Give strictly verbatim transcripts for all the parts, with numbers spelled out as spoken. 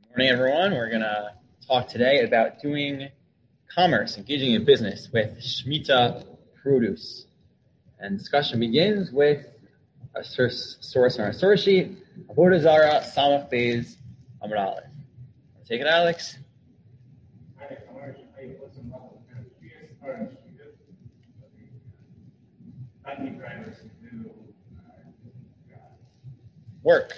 Morning, everyone. We're going to talk today about doing commerce, engaging in business with Shemitah produce. And discussion begins with a source on our source sheet, Avodah Zarah, Samach Beis, Amud Aleph. Take it, Alex. Work.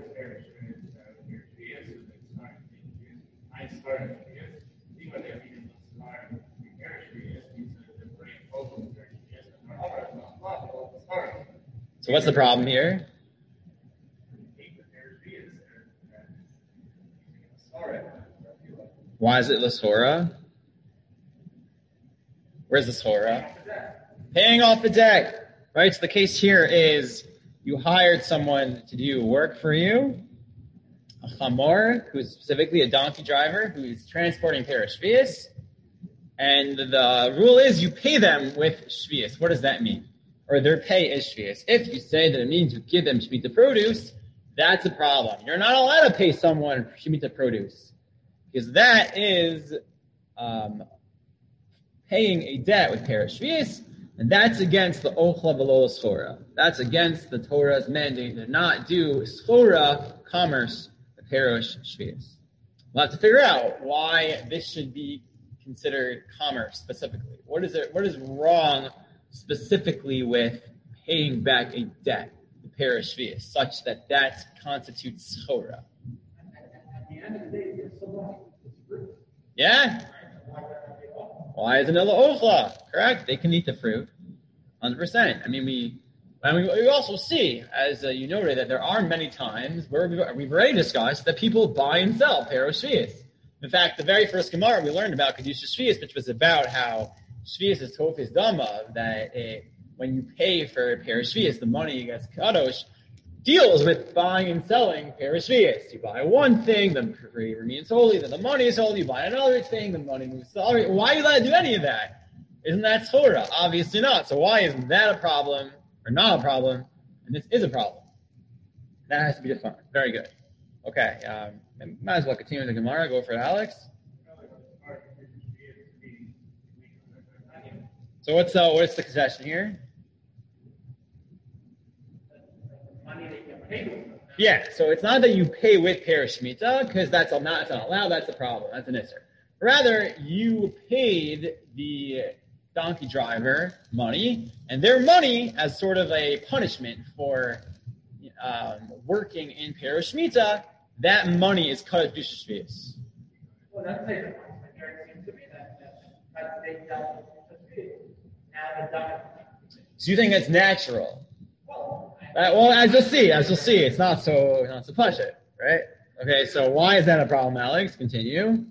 So what's the problem here? Why is it L'Sora? Where's the Sora? Paying off the debt. Right? So the case here is you hired someone to do work for you, a chamor, who's specifically a donkey driver, who's transporting Peres Shvius, and the rule is you pay them with Shvius. What does that mean? Or their pay is Shvius. If you say that it means you give them Shemitah produce, that's a problem. You're not allowed to pay someone for Shemitah produce, because that is um, paying a debt with Peres Shvius, and that's against the Ochla V'lo Schora. That's against the Torah's mandate to not do Schora commerce with Peres Shvius. We'll have to figure out why this should be considered commerce specifically. What is it? What is wrong specifically with paying back a debt to Peres Shvius, such that that constitutes Schora? At the end of the day, it's so it's fruit. Yeah. Why isn't it Ochla? Correct. They can eat the fruit, one hundred percent. I mean, we, I mean, we also see, as uh, you noted, that there are many times where we've, we've already discussed that people buy and sell Peres Shvius. In fact, the very first Gemara we learned about Kedusha Shvius, which was about how Shvius is Tofis Dama, that it, when you pay for Peres Shvius, the money gets kadosh, deals with buying and selling Peres Shvius. You buy one thing, the free remains holy, then the money is holy. You buy another thing, the money moves to other. Why are you allowed to do any of that? Isn't that Torah? Obviously not. So why isn't that a problem or not a problem? And this is a problem. That has to be defined. Very good. Okay. Um, might as well continue with the Gemara. Go for it, Alex. So what's uh, what's the concession here? Yeah, so it's not that you pay with Peres Shemitah, because that's not, that's not allowed, that's a problem, that's an isser. Rather, you paid the donkey driver money, and their money as sort of a punishment for um, working in Peres Shemitah, that money is cut at Kedusha Shvius. Well, that's like, it seems to me that that's they dealt with now the done. So you think that's natural? Well, Uh, well, as you'll see, as you'll see, it's not so not so push it, right? Okay, so why is that a problem, Alex? Continue.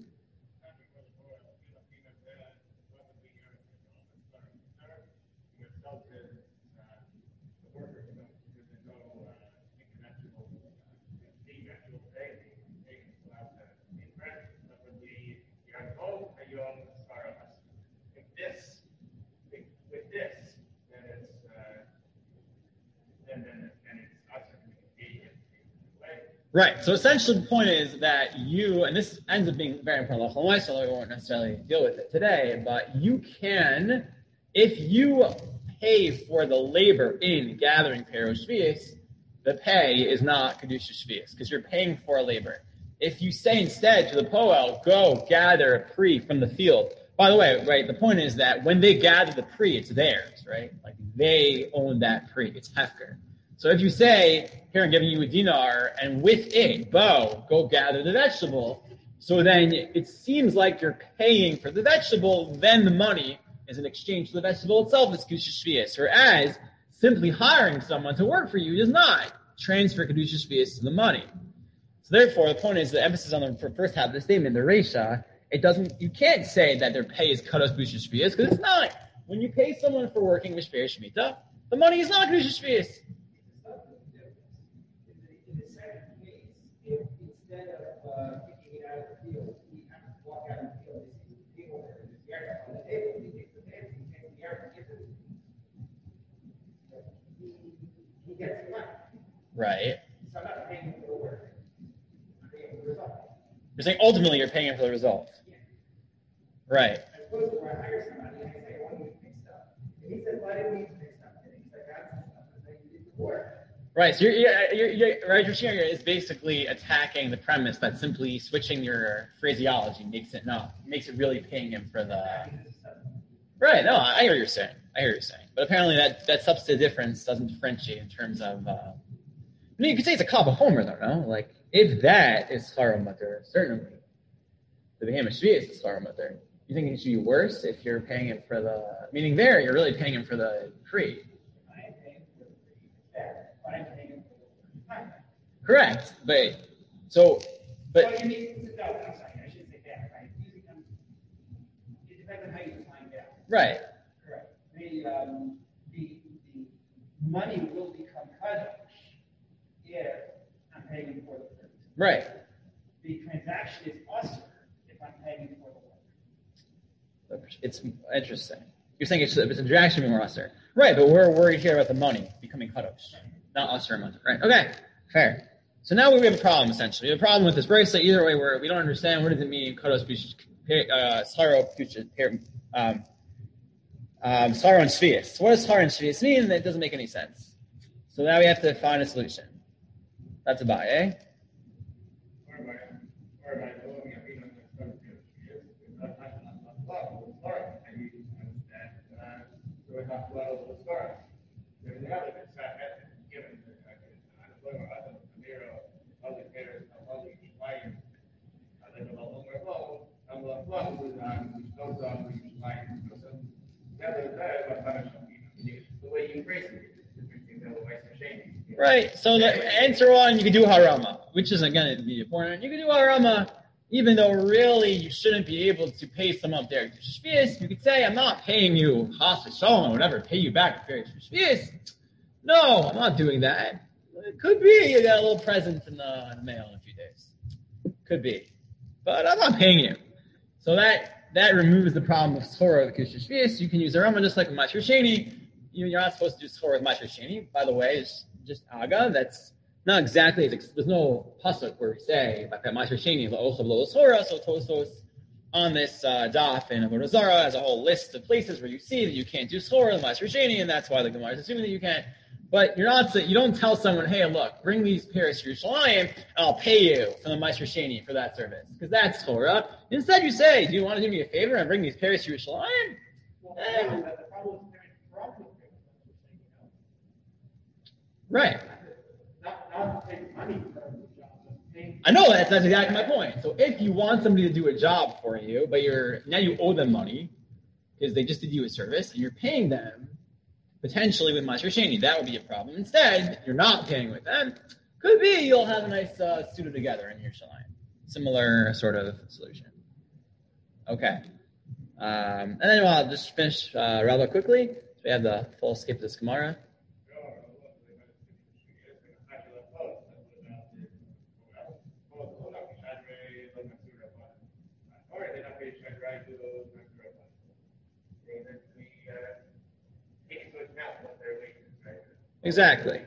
Right. So essentially, the point is that you, and this ends up being very important, so we won't necessarily deal with it today, but you can, if you pay for the labor in gathering Peres Shvius, the pay is not Kedusha Shvius, because you're paying for labor. If you say instead to the Poel, go gather a pre from the field. By the way, right, the point is that when they gather the pre, it's theirs, right? Like they own that pre, it's Hefker. So if you say, here I'm giving you a dinar, and with it, Bo, go gather the vegetable, so then it seems like you're paying for the vegetable, then the money is in exchange for the vegetable itself, it's Kedusha Shvius. Whereas simply hiring someone to work for you does not transfer Kedusha Shvius to the money. So therefore, the point is the emphasis on the first half of the statement, the Reisha, it doesn't, you can't say that their pay is cut as Kedusha Shvius, because it's not. When you pay someone for working with Peres Shemitah, the money is not Kedusha Shvius. If instead of uh, picking it out of the field, we have to walk out of the field, this is the table there, there's the air on the table, he takes the table, he takes the air and gives it. He, he gets it back. Right. So I'm not paying for the work. I'm paying for the result. You're saying ultimately you're paying him for the result. Yeah. Right. As opposed to when I hire somebody and I say, I want you to fix stuff. And he says, well, I didn't need to fix stuff. And he's like, I got stuff. And then you did the work. Right. So you're, you're, you're, you're right. Your sharing is basically attacking the premise that simply switching your phraseology makes it not makes it really paying him for the. Right. No, I hear what you're saying. I hear what you're saying. But apparently that, that substantive difference doesn't differentiate in terms of. Uh, I mean, you could say it's a Kal Vachomer, though, no? Like if that is Scharo Mutter, certainly the Behemoth Shvi is Scharo Mutter. You think it should be worse if you're paying him for the. Meaning there, you're really paying him for the free. Correct, but so, but. Well, you mean, no, I'm sorry, I shouldn't say that, right? It becomes, it depends on how you define that. Right. Correct. The, um, the, the money will become kadosh if I'm paying for the fruit. Right. The transaction is usher if I'm paying for the work. It's interesting. You're saying it's, it's a transaction more usher. Right, but we're worried here about the money becoming kadosh, not usher and mutter. Right. Okay. Fair. So now we have a problem, essentially. We have a problem with this brisa. Either way, where we don't understand what does it mean, kadosh, uh, Scharo, um, um, Scharo and Shvius. What does Scharo and Shvius mean? That doesn't make any sense. So now we have to find a solution. That's about it, eh? Right. So the answer one, you can do harama, which is again the important. You can do harama, even though really you shouldn't be able to pay someone up there to shvius. You could say, "I'm not paying you chas v'shalom or whatever, pay you back for shvius." No, I'm not doing that. It could be you got a little present in the, in the mail in a few days. Could be, but I'm not paying you. So that that removes the problem of schora of kish shvius. You can use harama just like with ma'aser sheni. You're not supposed to do schora with ma'aser sheni. By the way, it's just aga. That's not exactly as there's no pasuk where we say by ma'aser sheni la'ochav lo schora. So Tosfos on this uh, daf in Avodah Zarah has a whole list of places where you see that you can't do schora with ma'aser sheni, and that's why the Gemara is assuming that you can't. But you're not. You don't tell someone, "Hey, look, bring these pairs to Yerushalayim, and I'll pay you from the Ma'aser Sheni for that service," because that's Torah. Instead, you say, "Do you want to do me a favor and bring these pairs to Yerushalayim?" Well, eh. no, but the problem is problem Right. Not, not take money from the job. Paying I know that. That's exactly my point. So if you want somebody to do a job for you, but you're now you owe them money because they just did you a service, and you're paying them potentially with Ma'aser Sheni, that would be a problem. Instead, you're not paying with them. Could be you'll have a nice uh, studio together in Yerushalayim. Similar sort of solution. Okay. Um, and then I'll just finish uh, rather quickly. So we have the full skip of this Gemara. Exactly.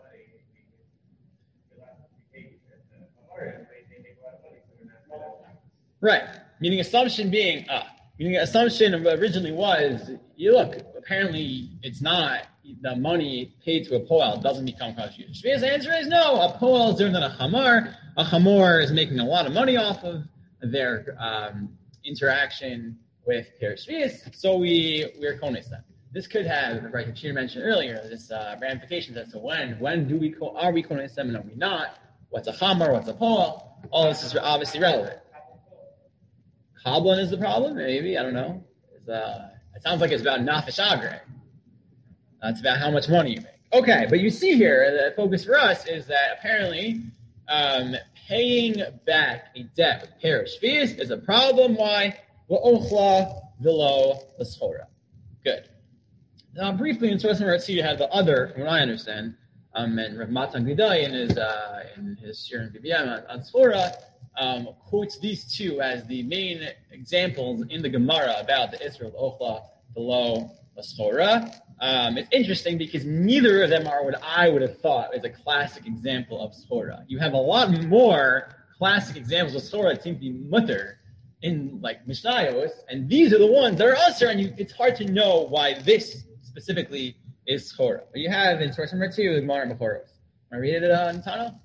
Right. Meaning assumption being, uh, meaning assumption originally was, you look, apparently it's not, the money paid to a poel doesn't become contribution. Shvius answer is no, a poel is different than a hamar. A hamor is making a lot of money off of their um, interaction with Ter Shvius, so we, we're kones them. This could have, right, Shir mentioned earlier, this uh, ramifications as to when, when do we, are we kones them and are we not? What's a hamar, what's a poel? All this is obviously relevant. Kablan is the problem, maybe, I don't know. It's, uh, it sounds like it's about nafesh agre. Uh, it's about how much money you make. Okay, but you see here, the focus for us is that apparently um, paying back a debt with parish fees is a problem. Why? Wa'ochla v'lo l'schora. Good. Now, briefly, in Source Number you have the other, from what I understand, um, and Rav Matan Gidai in his uh, in his Shir and B B M on, on Schora, um, quotes these two as the main examples in the Gemara about the Israel Ochla below the Schora. Um, it's interesting because neither of them are what I would have thought is a classic example of Schora. You have a lot more classic examples of Torah that seem to be mutter in like Mishnayos, and these are the ones that are usher, and you, it's hard to know why this specifically is Torah. But you have in source number two, the Gemara and Bechoros. Want to read it, uh, Nitano?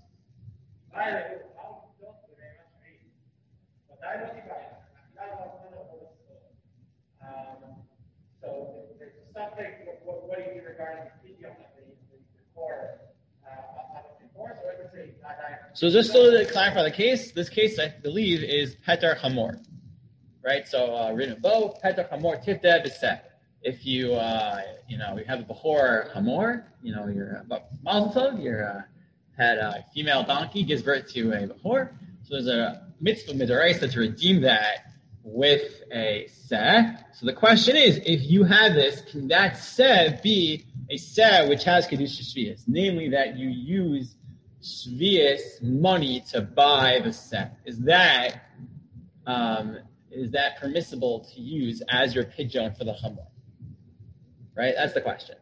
So there's something, what, what do you do regarding the idiom of the, the core uh, of the core? So I would say, so just so to clarify the case, this case I believe is Petar Hamor, right? So uh, written in Bo, Petar Hamor Tifte B'Seh. If you, uh, you know, you have a Bechor Hamor, you know, you're uh, Mazel Tov, you're uh, had a female donkey gives birth to a Bechor. So there's a mitzvah midoraisa to redeem that with a seh. So the question is, if you have this, can that seh be a seh which has kedusha shvius? Namely, that you use shvius money to buy the seh. Is that um, is that permissible to use as your pidyon for the hamor? Right, that's the question.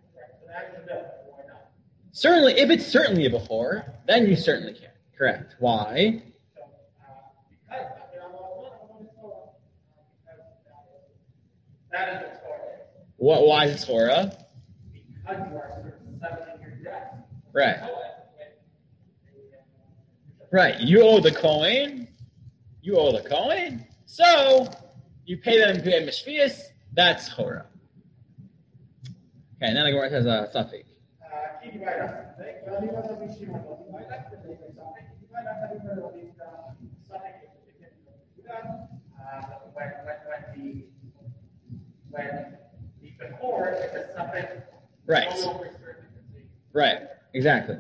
Certainly, if it's certainly a bechor, then you certainly can. Correct. Why? That is the Torah. What? Why is it Torah? Because you are settling your debt. Right. Right. You owe the Kohen. You owe the Kohen. So you pay them pay mishvius. That's Torah. Okay. Now the Gemara says a suffix. When when the when the before is a suffix. Right. Right. Exactly.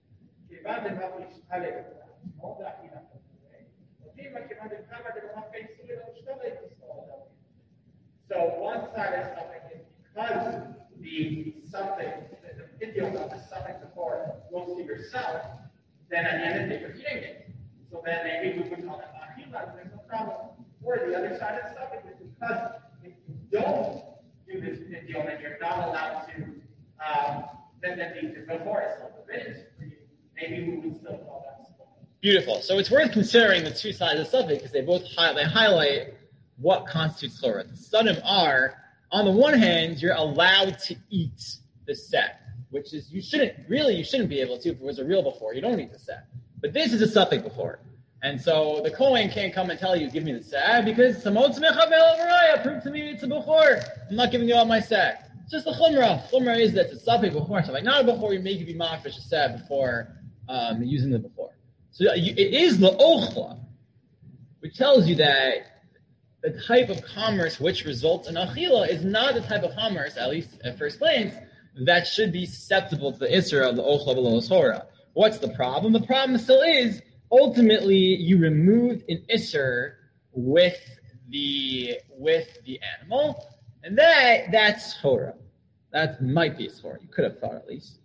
So one side of something is because the something, the idiom of the suffix before goes to yourself, then at the end of the day you're eating it. So then maybe we would call it achila, there's no problem. Or the other side of the suffix is because if you don't do this idiom and you're not allowed to, um, then then the before is still forbidden for you. Maybe we would still call that suffix. Beautiful. So it's worth considering the two sides of the suffix because they both hi- they highlight what constitutes Torah. The Sodom are, on the one hand, you're allowed to eat the set, which is, you shouldn't, really, you shouldn't be able to if it was a real before. You don't eat the set. But this is a suffix before. And so the Kohen can't come and tell you, give me the set, because Samot Mechavel Varaya, prove to me it's a before. I'm not giving you all my set. It's just the Chumrah. Chumrah is that it's a suffix before. So like, not a before, you make you be mafish a set before um, using the before. So you, it is the Ochla, which tells you that the type of commerce which results in achila is not the type of commerce, at least at first glance, that should be susceptible to the isra of the ochla below Torah. What's the problem? The problem still is, ultimately, you removed an isser with the with the animal, and that that's Torah. That might be a Torah. You could have thought at least.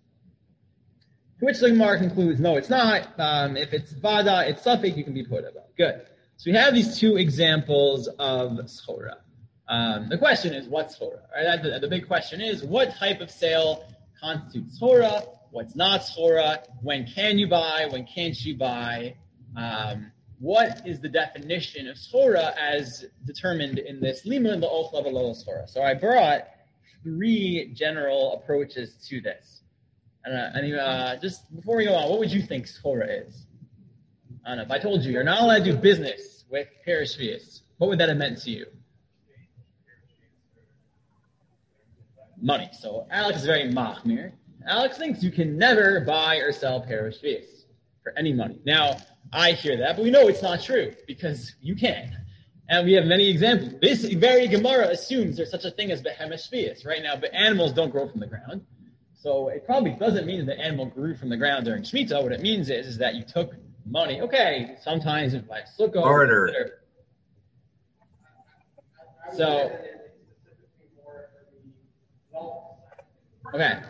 To which the Gemara concludes, no, it's not. Um, if it's vada, it's suffix, you can be put about. Good. So we have these two examples of schora. Um, the question is, what's schora? Right? The, the big question is, what type of sale constitutes schora? What's not schora? When can you buy? When can't you buy? Um, what is the definition of schora as determined in this limud l'ochla v'lo schora? So I brought three general approaches to this. And, uh, and uh, just before we go on, what would you think schora is? I don't know. If I told you you're not allowed to do business with Perishvius, what would that have meant to you? Money. So Alex is very machmir. Alex thinks you can never buy or sell Perishvius for any money. Now, I hear that, but we know it's not true because you can. And we have many examples. This very Gemara assumes there's such a thing as Behemoth Shvius, right now, but animals don't grow from the ground. So it probably doesn't mean that the animal grew from the ground during Shemitah. What it means is, is that you took money. Okay, sometimes it's like sukkah. Barter. So, okay.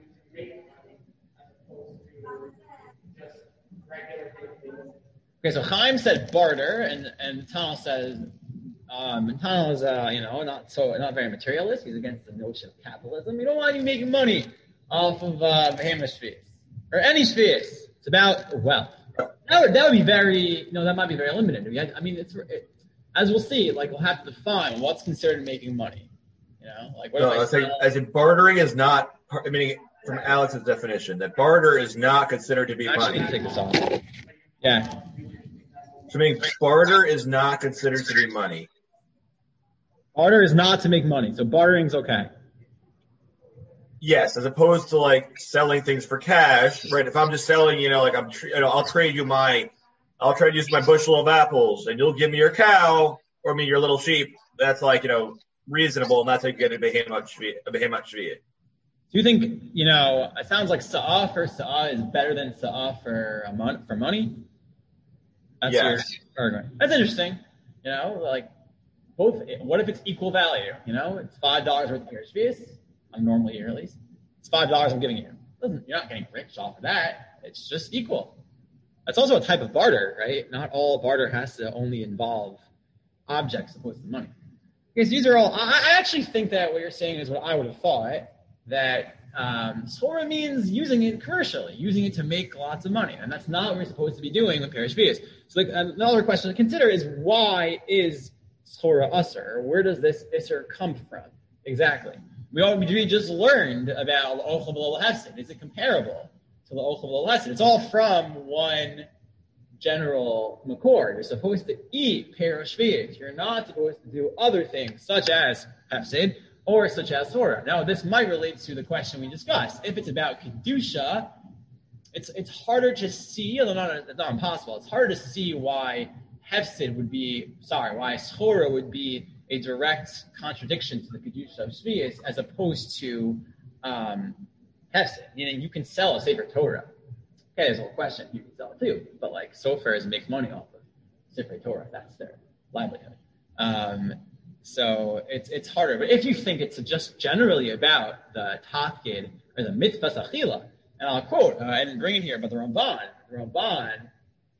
Okay, so Chaim said barter, and and Tanel says, um, and Tanel is, uh, you know, not so not very materialist. He's against the notion of capitalism. You don't want you making money off of uh, Behemoth Shvius or any Shvius. It's about wealth. That would, that would be very, you know, that might be very limited. I mean, it's it, as we'll see, like we'll have to define what's considered making money. You know, like what no, if I I say, sell? as in bartering is not, I mean, from Alex's definition, that barter is not considered to be Actually, money. take this off. Yeah. So I mean, barter is not considered to be money. Barter is not to make money, so bartering's okay. Yes, as opposed to like selling things for cash, right? If I'm just selling, you know, like I'm, you know, I'll trade you my, I'll trade you my bushel of apples, and you'll give me your cow or me your little sheep. That's like, you know, reasonable, and that's how you get a behemoth shviyah. A behemoth shviyah. Do you think, you know, it sounds like sa'ah for sa'ah is better than sa'ah for a mon- for money? That's Yes. your argument. That's interesting. You know, like both. What if it's equal value? You know, it's five dollars worth of your shviyas. On normal year, at least, it's five dollars I'm giving you. Doesn't You're not getting rich off of that. It's just equal. That's also a type of barter, right? Not all barter has to only involve objects opposed to money. Because these are all. I, I actually think that what you're saying is what I would have thought. That um, Torah means using it commercially, using it to make lots of money, and that's not what we're supposed to be doing with Perish Shviyas. So, like, another question to consider is why is Torah usser? Where does this isser come from exactly? We all we just learned about Ochel B'Lo Hesed. Is it comparable to the Ochel B'Lo Hesed? It's all from one general makor. You're supposed to eat Perish Shviyas. You're not supposed to do other things such as Hesed or such as Torah. Now, this might relate to the question we discussed. If it's about Kedusha, it's it's harder to see, although not, it's not impossible, it's harder to see why Hefsid would be, sorry, why Torah would be a direct contradiction to the Kedusha of Shviyas as opposed to um, Hefsid. Meaning you can sell a Sefer Torah. Okay, there's a whole question. You can sell it too. But like Sofars make money off of Sefer Torah. That's their livelihood. Um, so it's it's harder. But if you think it's just generally about the Tafkid or the Mitzvah Achila, and I'll quote, uh, I didn't bring it here, but the Ramban, the Ramban,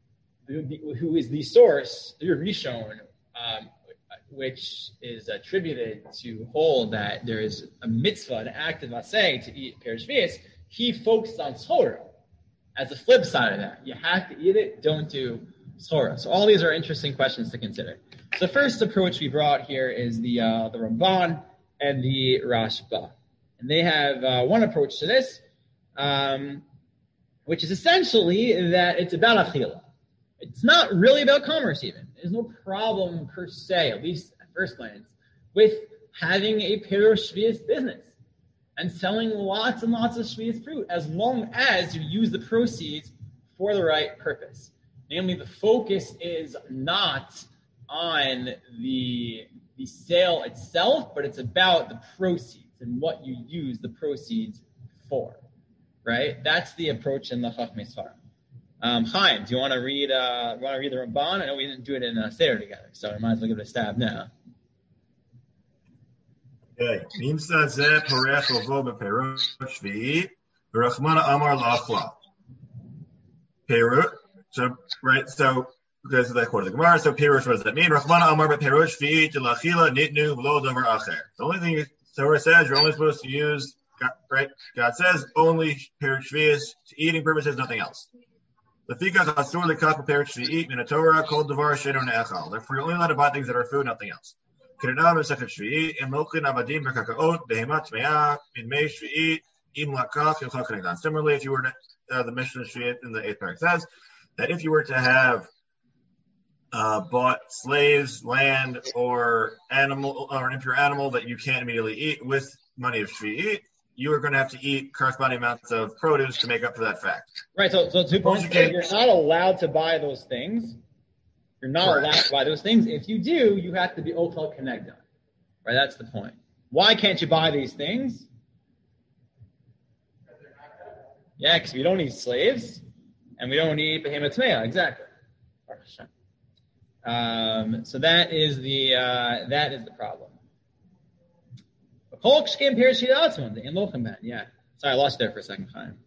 who, who is the source, the Rishon, um, which is attributed to hold that there is a mitzvah, an act of aseh to eat Perish Shviyas, he focused on Torah as the flip side of that. You have to eat it, don't do Torah. So all these are interesting questions to consider. So the first approach we brought here is the uh, the Ramban and the Rashba. And they have uh, one approach to this, um, which is essentially that it's about achila. It's not really about commerce even. There's no problem per se, at least at first glance, with having a Perish Shviyas business and selling lots and lots of Shviyas fruit as long as you use the proceeds for the right purpose. Namely, the focus is not on the, the sale itself, but it's about the proceeds and what you use the proceeds for, right? That's the approach in the Chachmei Sfarim. Um, Chaim, do you want to read? Uh, want to read the Ramban? I know we didn't do it in uh, Seder together, so I might as well give it a stab now. Okay. Nimsa zeh parech ovo beperush shvi'i, v'rachmana amar la'achla. Perush. So right. So this is that quote of the Gemara. So perush, what does that mean? Rachmana amar beperush shvi'i telachila nitnu v'lo davar acher. The only thing Torah says you're only supposed to use, right? God says only perush shvi'is to eating purposes, nothing else. Therefore, you're only allowed to buy things that are food, nothing else. Similarly, if you were to, uh, the Mishnah in the eighth parak says that if you were to have uh, bought slaves, land, or animal, or an impure animal that you can't immediately eat with money of shvi'it, you are going to have to eat corresponding amounts of produce to make up for that fact. Right, so so two points. You you're not allowed to buy those things. You're not Correct. allowed to buy those things. If you do, you have to be Ochel Kenegdon. Right, that's the point. Why can't you buy these things? Yeah, because we don't need slaves, and we don't need Behemoth Tmeah. Exactly. Um, so that is the uh, that is the problem. Yeah. Sorry, I lost you there for a second time.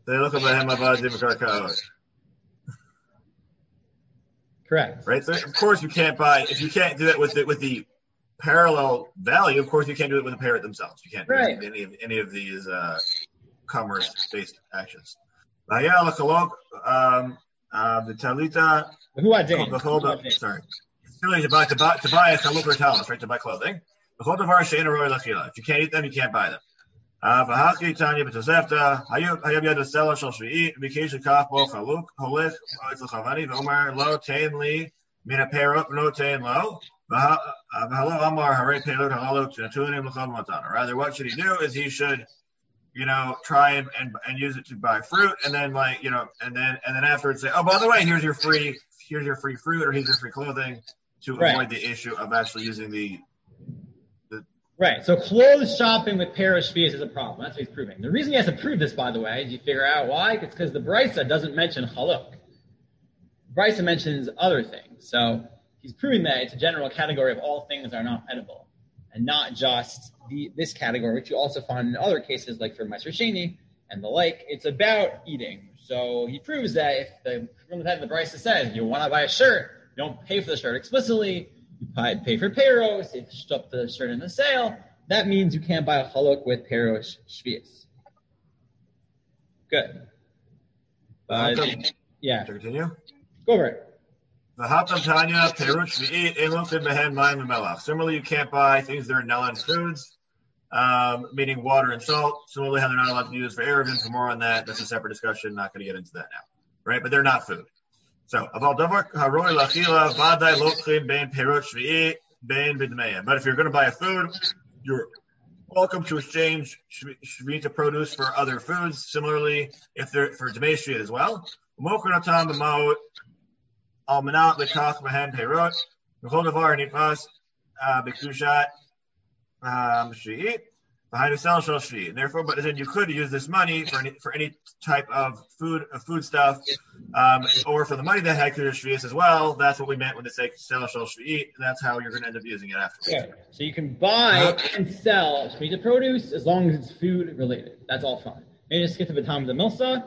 Correct. Right. So of course you can't buy if you can't do it with the with the parallel value. Of course you can't do it with the parrot themselves. You can't do right. it with any of any of these uh, commerce based actions. Um, Uh, the talita. Who are they? Sorry. Really, to buy to buy to buy a chaluk or talis, right? To buy clothing. If you can't eat them, you can't buy them. Uh, v'hachi tanya b'tosefta hayub hayub yad v'selah shel shvi'i v'keish kaf bo chaluk holech it's l'chavani v'omer lo tein li min ha'perot no tein lo v'halo amar harei pelot halalo t'natunim l'chol matana. Rather, what should he do? Is he should, you know, try and, and and use it to buy fruit, and then like you know, and then and then afterwards say, oh, by the way, here's your free here's your free fruit or here's your free clothing, to right. avoid the issue of actually using the. Right, so clothes shopping with Perush Shvius is a problem. That's what he's proving. The reason he has to prove this, by the way, is you figure out why? It's because the Brisa doesn't mention haluk. Brisa mentions other things. So he's proving that it's a general category of all things that are not edible, and not just the, this category, which you also find in other cases, like for Meiser Sheni and the like. It's about eating. So he proves that if the, from the time the Brisa says you want to buy a shirt, you don't pay for the shirt explicitly, you pay for Peros, you stop the shirt in the sale, that means you can't buy a chaluk with Peros Shvius. Good. But, yeah. To continue? Go over it. Similarly, you can't buy things that are Nelan foods, um, meaning water and salt. Similarly, how they're not allowed to be used for Erevin. For more on that, that's a separate discussion. Not going to get into that now. Right? But they're not food. So, but if you're going to buy a food, you're welcome to exchange shvita produce for other foods. Similarly, if they're for Dmei Shvit as well. Behind a sell shall shvi. Therefore, but then you could use this money for any for any type of food of food stuff, um, or for the money that had kudah shvius as well. That's what we meant when they say sell shall shvi. That's how you're going to end up using it afterwards. Yeah. So you can buy and sell shvita produce as long as it's food related. That's all fine. Maybe just skip to the time of the milsa.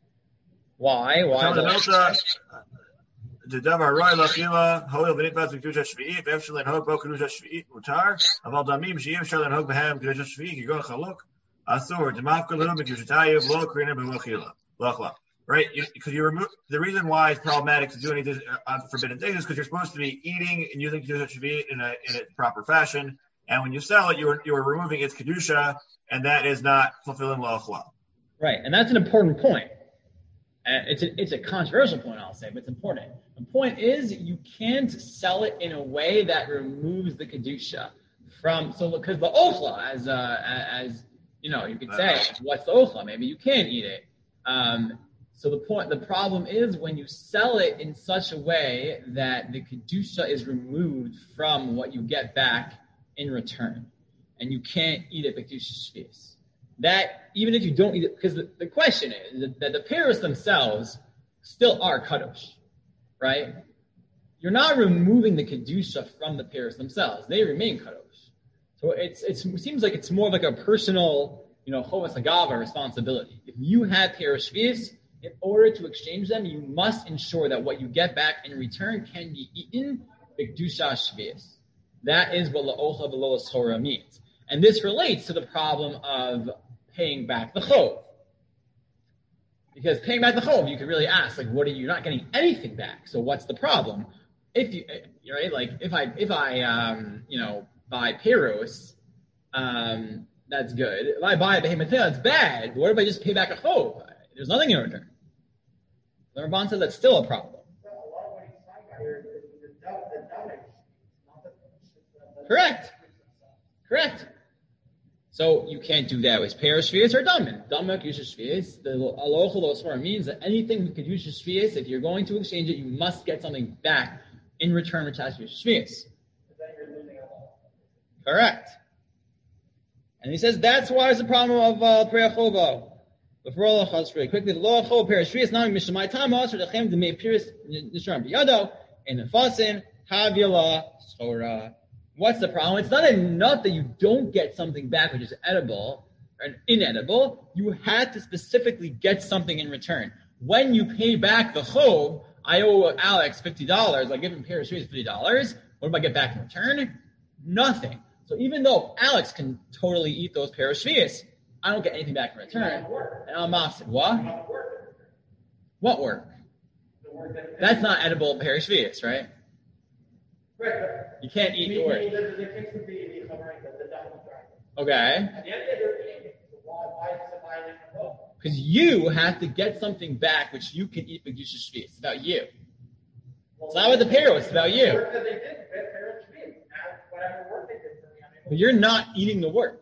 Why? Why? The milsa. The davar roy lachila hoil v'nitbaz v'kedusha shvi'it v'efshel enhog bo kedusha shvi'it mutar aval damim she'im shel enhog b'hem kedusha shvi'it yigon chaluk asur demafkalu v'kedushatayu v'lo krina b'lachila lachla. Right, because you, you remove the reason why it's problematic to do any uh, forbidden things is because you're supposed to be eating and using kedusha shvi'it in a in a proper fashion, and when you sell it, you're you're removing its kedusha, and that is not fulfilling lachla. Right, and that's an important point. Uh, it's a, it's a controversial point, I'll say, but it's important. The point is you can't sell it in a way that removes the kedusha from, so because the ochla, as uh, as you know, you could say, what's the ochla? Maybe you can't eat it. Um, so the point, the problem is when you sell it in such a way that the kedusha is removed from what you get back in return, and you can't eat it b'kedusha shvius. That even if you don't eat it, because the, the question is that, that the peros themselves still are kadosh, right? You're not removing the kedusha from the peros themselves; they remain kadosh. So it's, it's it seems like it's more like a personal, you know, chovas hagava responsibility. If you have peros shvius, in order to exchange them, you must ensure that what you get back in return can be eaten b'kedusha shvius. That is what la'ocha v'lo l'schora means, and this relates to the problem of paying back the chov. Because paying back the chov, you could really ask, like, what are you, you're not getting anything back? So what's the problem? If you, right, like, if I, if I, um, you know, buy peros, um, that's good. If I buy a behemoth, that's bad. But what if I just pay back a chov? There's nothing in return. The Ramban says that's still a problem. Correct. Correct. So you can't do that with peros shvius or damin. Damin kedusha shvius. The alocha lo means that anything with kedusha shvius, if you're going to exchange it, you must get something back in return for kedusha shvius. Correct. And he says that's why it's the problem of uh, preachova. Before all quickly, the law of peros shvius not mishamai tamas or the chem to make peros nishram biyado and the fasin havila schora. What's the problem? It's not enough that you don't get something back which is edible or inedible. You had to specifically get something in return. When you pay back the chov, I owe Alex fifty dollars. I give him peros shvius fifty dollars. What do I get back in return? Nothing. So even though Alex can totally eat those peros shvius, I don't get anything back in return. And I'm opposite. What? What work? The That's not edible Peri Shvius, right? Right. You can't eat the wort. There could be the covering the double drive. Okay. At the end of the day, they're eating it. So why, why is it violating the law? Because you have to get something back which you can eat Kedusha Shvius. It's about you. It's not about the Peri, it's about you. The work that they did, Peri Shvius, and whatever work they did for me, I'm able But you're not eating the work.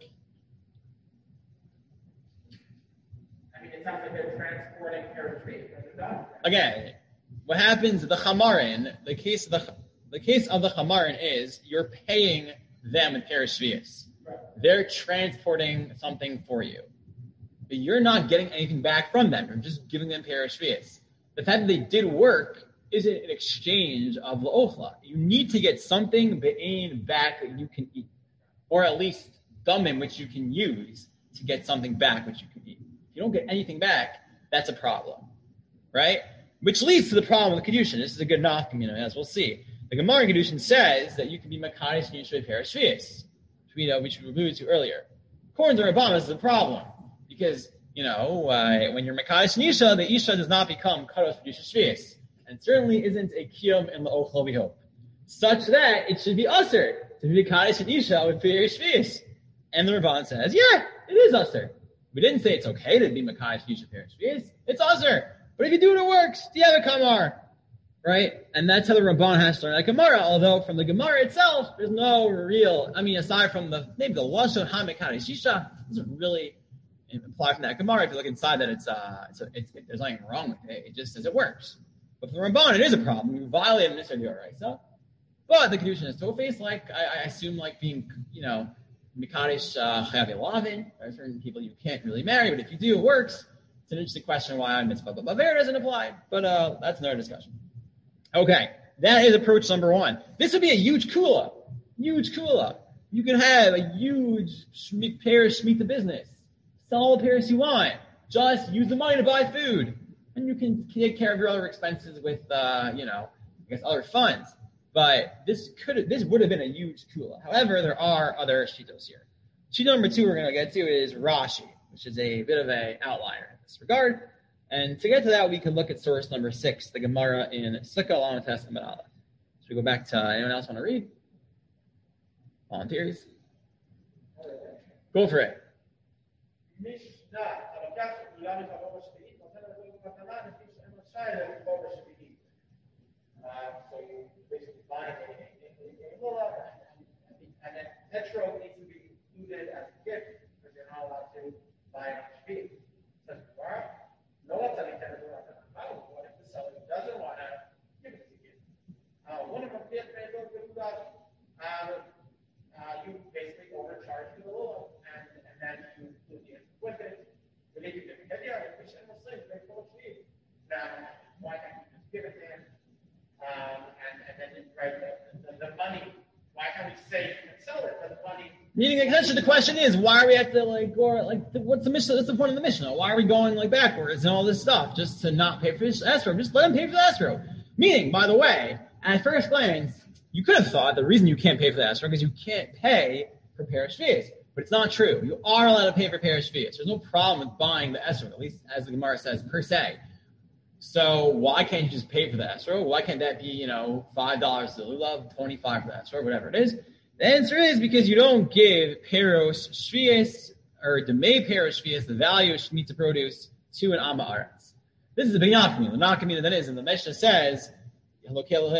I mean, it sounds like they're transporting Peri Shvius. Again, what happens the Chamarin, the case of the the case of the Chamarin is you're paying them in Peri Shvius. Right. They're transporting something for you. But you're not getting anything back from them. You're just giving them Peri Shvius. The fact that they did work isn't an exchange of la'ochla. You need to get something be'ein back that you can eat. Or at least damim which you can use to get something back which you can eat. If you don't get anything back, that's a problem. Right? Which leads to the problem with Kedushin. This is a good knock, you know, as we'll see. The Gemara in Kedushin says that you can be Makadosh Nishrei Peri Shvius, which we know, which we alluded to earlier. According to Rabbanan, this is a problem. Because, you know, uh, when you're Makadosh Nisha, the Isha does not become Kadosh Kedusha Shvius. And certainly isn't a Kiyum in La'ochel, we hope. Such that it should be Usr to be Makadosh and Isha with Peri Shvius. And the Rabbanan says, yeah, it is Usr. We didn't say it's okay to be Makadosh Nisha Peri Shvius. It's Usr. But if you do it, it works. Do you have a Kamar? Right? And that's how the Ramban has to learn that Gemara, although from the Gemara itself, there's no real, I mean, aside from the, maybe the Lashon HaMekadosh Shisha, doesn't really imply from that Gemara. If you look inside that, it's, uh, it's, it's it, there's nothing wrong with it. It just says it works. But for the Ramban, it is a problem. You violate the Mitzvah D'Oraisa. But the Kedushin is two-faced, like, I, I assume, like being, you know, Mekadosh Chayav Elavin. There are certain people you can't really marry, but if you do, it works. It's an interesting question why mitzvah but Baver doesn't apply, but uh, that's another discussion. Okay, that is approach number one. This would be a huge kula, huge kula. You can have a huge Paris Shemitah business, sell all the Paris you want, just use the money to buy food, and you can take care of your other expenses with, uh, you know, I guess other funds. But this could this would have been a huge kula. However, there are other shitos here. Shita number two we're going to get to is Rashi, which is a bit of an outlier in this regard. And to get to that, we can look at source number six, the Gemara in Sukkah Alon Testament Aleph. So we go back to, anyone else want to read? Volunteers? Go for it. Uh, so you basically buy a, a, a little, and then petrol needs to be included as a gift because you're not allowed to buy it on the street. Says Gemara, no one's selling petrol on the house. What if the seller doesn't want to give it to you? Uh, one of them did petrol to the uh, you basically overcharge for the little, and and then you do the with it. But if you didn't get the other, which I will say, they both cheap. Now, why can't you just give it to him? Um, and, and then right, the, the, the money, why can't we say you can sell it, but the money... Meaning, essentially, the question is, why are we have to, like, or, like, what's the mission? That's the point of the Mishnah. Why are we going, like, backwards and all this stuff just to not pay for this escrow? Just let them pay for the escrow. Meaning, by the way, at first glance, you could have thought the reason you can't pay for the escrow is because you can't pay for parish fees. But it's not true. You are allowed to pay for parish fees. There's no problem with buying the esrog, at least as the Gemara says, per se. So why can't you just pay for the esrog? Why can't that be, you know, five dollars to the lulav, twenty-five for the esrog, whatever it is? The answer is because you don't give peros shvius or demei peros shvius, the value of shemitah produce, to an amma aretz. This is a big nafkamina. The nafkamina that is, and the Mishnah says, the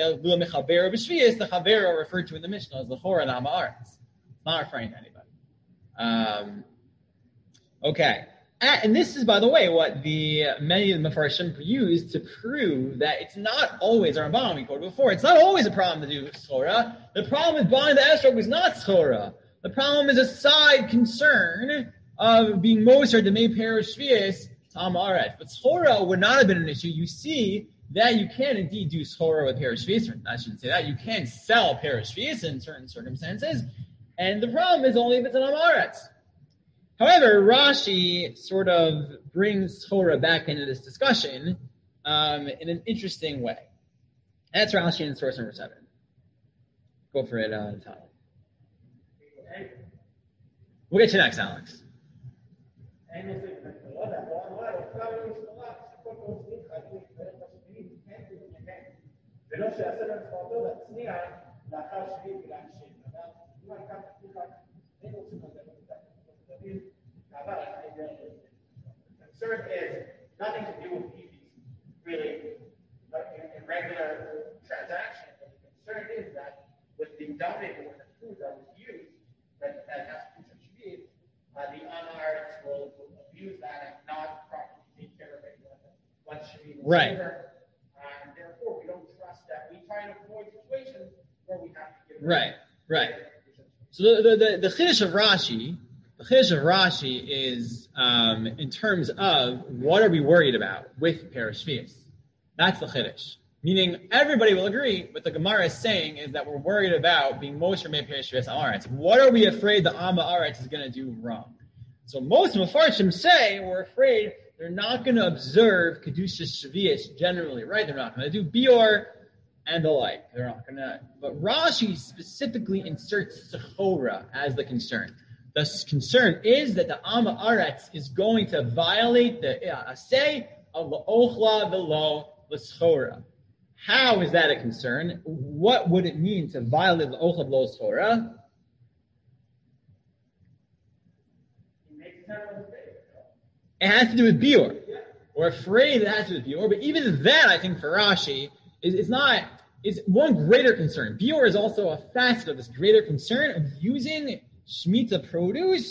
chavera referred to in the Mishnah as the chora and amma aretz. It's not referring to anybody. Um, okay. And this is, by the way, what the many of the Mefarshim use to prove that it's not always a Rambam we quoted before. It's not always a problem to do schora. The problem with buying the esrog was not schora. The problem is a side concern of being moser to make perish shvius to amaret. But schora would not have been an issue. You see that you can indeed do schora with perish shvius. I shouldn't say that. You can sell perish shvius in certain circumstances. And the problem is only if it's an amaret. However, Rashi sort of brings Torah back into this discussion um, in an interesting way. That's Rashi in source number seven. Go for it, uh, Tyler. We'll get you next, Alex. ולא שיעשה לעצמו להצניע לאחר שביעית ולהמשיך. אם אני כך תקופה, אין רוצים לדעת את הדברים, אבל the concern is nothing to do with easy, really, like in, in regular transaction. But the concern is that with the donated or the food that was used, that, that has to do with shvi'it, uh, the unarts will, will abuse that and not properly take care of it once shvi'it is right. over. Uh, and therefore, we don't trust that. We try and avoid situations where we have to give right, right. So the the the, the chiddush of Rashi, the chiddush of Rashi is um, in terms of what are we worried about with Perush Shvius. That's the chiddush. Meaning everybody will agree, what the Gemara is saying is that we're worried about being Moshe Mei Perush Shvius Haaretz. What are we afraid the Am Haaretz is going to do wrong? So most Mefarshim say we're afraid they're not going to observe Kedushas Shvius generally, right? They're not going to do Bior and the like. They're not going to. But Rashi specifically inserts Sechora as the concern. The concern is that the Am Haaretz is going to violate the Aseh of the Ochla Velo L'Schora. How is that a concern? What would it mean to violate the Ochla Velo L'Schora? It has to do with Bior. We're afraid it has to do with Bior, but even that, I think, for Rashi, is, is not, is one greater concern. Bior is also a facet of this greater concern of using Shemitah produce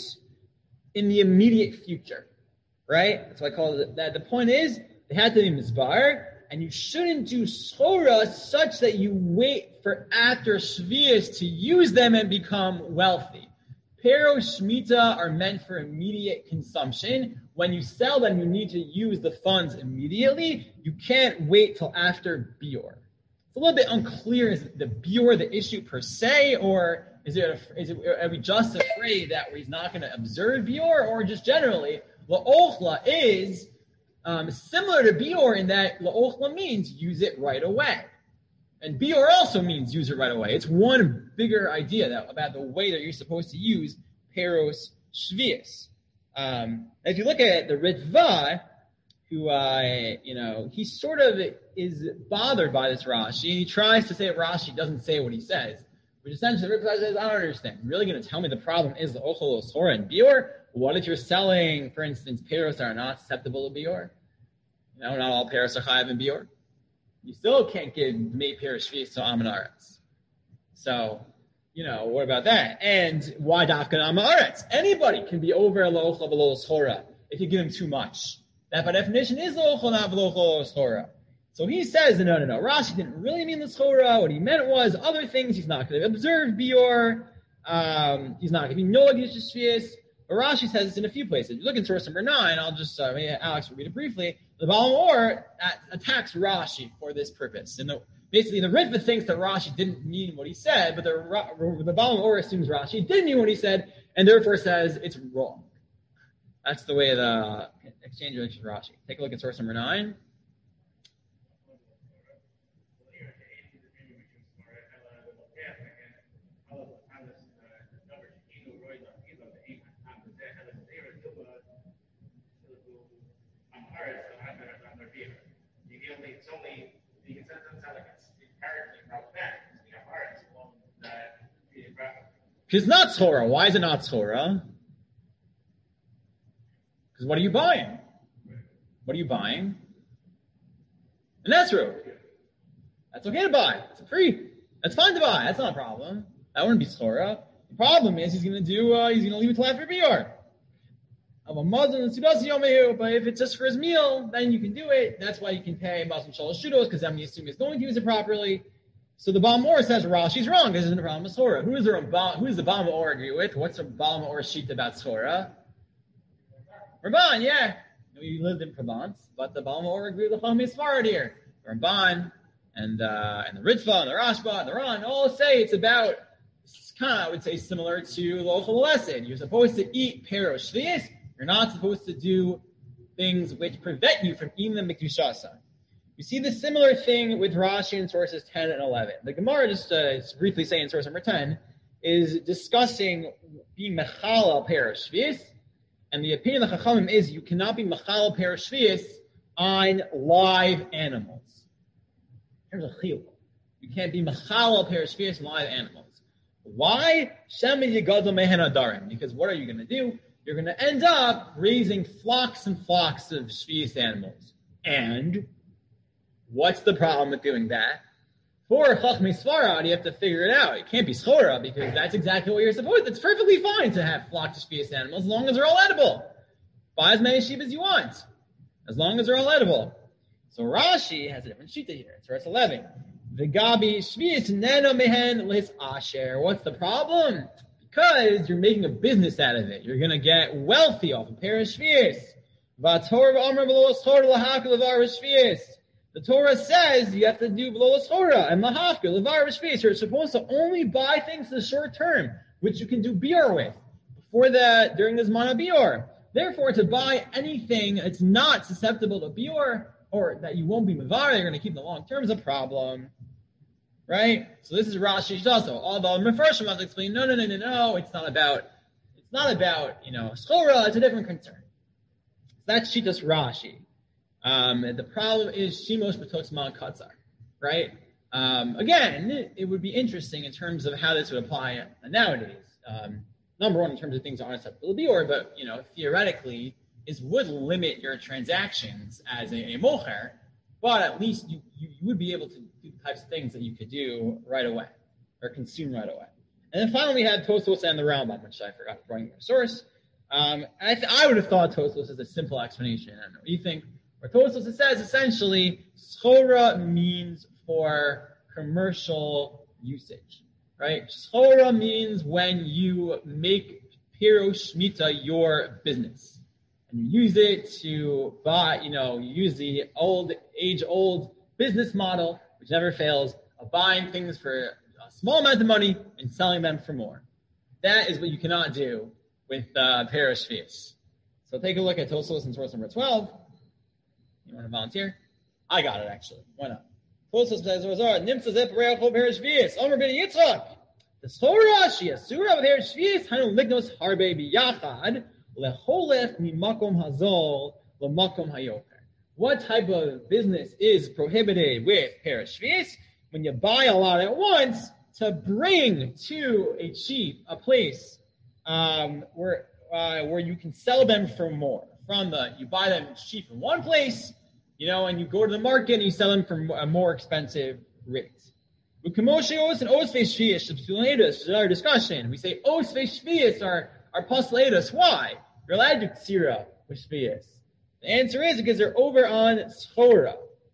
in the immediate future. Right? That's why I call it that. The point is, they had to be Mizbar, and you shouldn't do Schora such that you wait for after Shvius to use them and become wealthy. Pero Shemitah are meant for immediate consumption. When you sell them, you need to use the funds immediately. You can't wait till after Bior. It's a little bit unclear. Is the Bior the issue per se, or is it, is it are we just afraid that he's not going to observe Bior, or just generally, La'ochla is um, similar to Bior in that La'ochla means use it right away. And Bior also means use it right away. It's one bigger idea that, about the way that you're supposed to use Peros Shvius. Um, if you look at the Ritva, who, uh, you know, he sort of is bothered by this Rashi, and he tries to say that Rashi doesn't say what he says. Which essentially, the Ritva says, I don't understand. You're really going to tell me the problem is the Ochel Osora and Bior? What if you're selling, for instance, Peros are not susceptible to Bior? You know, not all Peros are Chayav and Bior. You still can't give Mei Perush Shvius to Am Haaretz. So, you know, what about that? And why Dafkan Am Haaretz? Anybody can be over a Lo'ochla V'lo L'Schora if you give him too much. That by definition is Lo'ochla not V'lo L'Schora. So he says, no, no, no, Rashi didn't really mean L'Schora. What he meant was other things. He's not going to observe Bior. Um, he's not going to be no Kedushas Shvius. But Rashi says this in a few places. If you look in source number nine, I'll just, uh, Alex will read it briefly. The Baal Or attacks Rashi for this purpose. And the, basically, the Ritva thinks that Rashi didn't mean what he said, but the, the Baal Or assumes Rashi did mean what he said, and therefore says it's wrong. That's the way the exchange relations with Rashi. Take a look at source number nine. It's only, the consensus doesn't sound like it's inherently problematic. Because it's not Tzora. Why is it not Tzora? Because what are you buying? What are you buying? An esrog. That's okay to buy. It's free. That's fine to buy. That's not a problem. That wouldn't be Tzora. The problem is he's going to do. Uh, he's going to leave it till after Bior. But if it's just for his meal, then you can do it. That's why you can pay Muslim Shalosh Shudos, because then we assume he's going to use it properly. So the Baal Mor says Rashi's wrong. This isn't a problem with Tzora. Who is the Who is the Baal Mor agree with? What's the Baal Mor sheet about Tzora? Ramban, yeah. We lived in Provence, but the Baal Mor agree with the Chachamei Sfarad here. Ramban and uh, and the Ritva and the Rashba and the Ran all say it's about. It's kind of, I would say, similar to Lochel Lesed. You're supposed to eat Peros Shvius. You're not supposed to do things which prevent you from eating the Mikdushasa. You see the similar thing with Rashi in sources ten and eleven. The Gemara, just uh, briefly saying in source number ten, is discussing being Mechala Peros Shvius, and the opinion of the Chachamim is you cannot be Mechala Peros Shvius on live animals. In terms of chiyuv. You can't be Machalal Perishvias live animals. Why? Shema Yigadol Mehen Adarim. Because what are you going to do? You're going to end up raising flocks and flocks of Shvias animals. And what's the problem with doing that? For Chachmei Sfarad, you have to figure it out. It can't be Schora because that's exactly what you're supposed to. It's perfectly fine to have flocks of Shvias animals as long as they're all edible. Buy as many sheep as you want, as long as they're all edible. So Rashi has a different shita here. It's verse eleven. V'gabi Shvias neno mehen lis asher. What's the problem? Because you're making a business out of it. You're going to get wealthy off a pair of Shvias. V'ator v'amr v'lo schor l'hakil l'var v'shvias. The Torah says you have to do v'lo schora and l'hakil l'var v'shvias. You're supposed to only buy things for the short term, which you can do bior with before the during the Zman bior. Therefore, to buy anything that's not susceptible to bior or that you won't be mavar, you're going to keep in the long term is a problem, right? So this is Rashi also. Although Mefarshim have to explain, no, no, no, no, no. It's not about. It's not about you know schora. It's a different concern. That's Shitas Rashi. Um, the problem is Shimosh B'Toks Man Katzar, right? Um, again, it, it would be interesting in terms of how this would apply nowadays. Um, number one, in terms of things that aren't susceptible to bior, but you know, theoretically, this would limit your transactions as a, a mocher, but at least you, you, you would be able to do the types of things that you could do right away or consume right away. And then finally, we had Tosfos and the Rambam, which I forgot to bring your source. Um, I, th- I would have thought Tosfos is a simple explanation. I don't know what you think. Where Tosfos says essentially, schora means for commercial usage, right? Schora means when you make pirosh shmita your business, and you use it to buy. You know, you use the old age-old business model, which never fails, of buying things for a small amount of money and selling them for more. That is what you cannot do with uh, pirosh shvius. So take a look at Tosfos in source number twelve. You want to volunteer? I got it, actually. Why not? Tosfos says, Nimtza zeh pareach ho pirosh shvius. Omer ben Yitzchak. The schora she asura of pirosh shvius hanu lignos harbe biyachad lecholech mimakom hazol lemakom hayoker. What type of business is prohibited with pirosh shvius? When you buy a lot at once to bring to a cheap a place um, where uh, where you can sell them for more. From the you buy them cheap in one place, you know, and you go to the market and you sell them for a more expensive rate. Ukemosheos and osvei shvius is our discussion. We say osvei shvius are are postulatus. Why? You're allowed to ksira with shvius. The answer is because they're over on schora.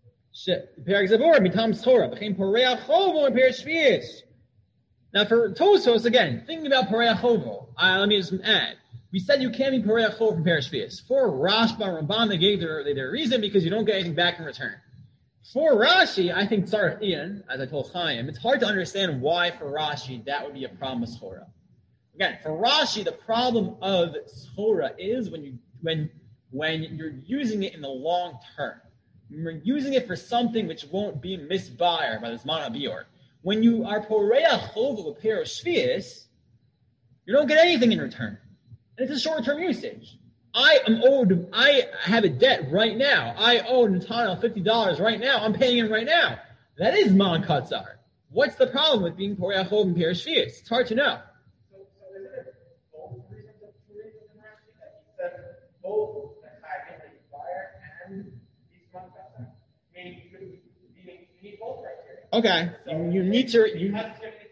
Now for Tosfos, again, thinking about Pareach Chovo, uh, let me just add. We said you can't be Pareach Chovo from Pirosh Shvius. For Rashba and Ramban, they gave their, their reason because you don't get anything back in return. For Rashi, I think Tzarech Ian, as I told Chaim, it's hard to understand why for Rashi that would be a problem with Schora. Again, for Rashi, the problem of Schora is when you when when you're using it in the long term. You're using it for something which won't be misbuyer by this Zman bior. When you are Pareach Chovo with Pirosh Shvius, you don't get anything in return. And it's a short-term usage. I am owed, I have a debt right now. I owe Nathaniel fifty dollars right now. I'm paying him right now. That is man katzar. What's the problem with being Poreach Chovo and Pirosh Shvius? It's hard to know. So, so is it both reasons of two reasons in Rashi that he said both the chayim that you buyer and these man katzar? Meaning you could, meaning you need both criteria. Okay. So you, you need to, you, then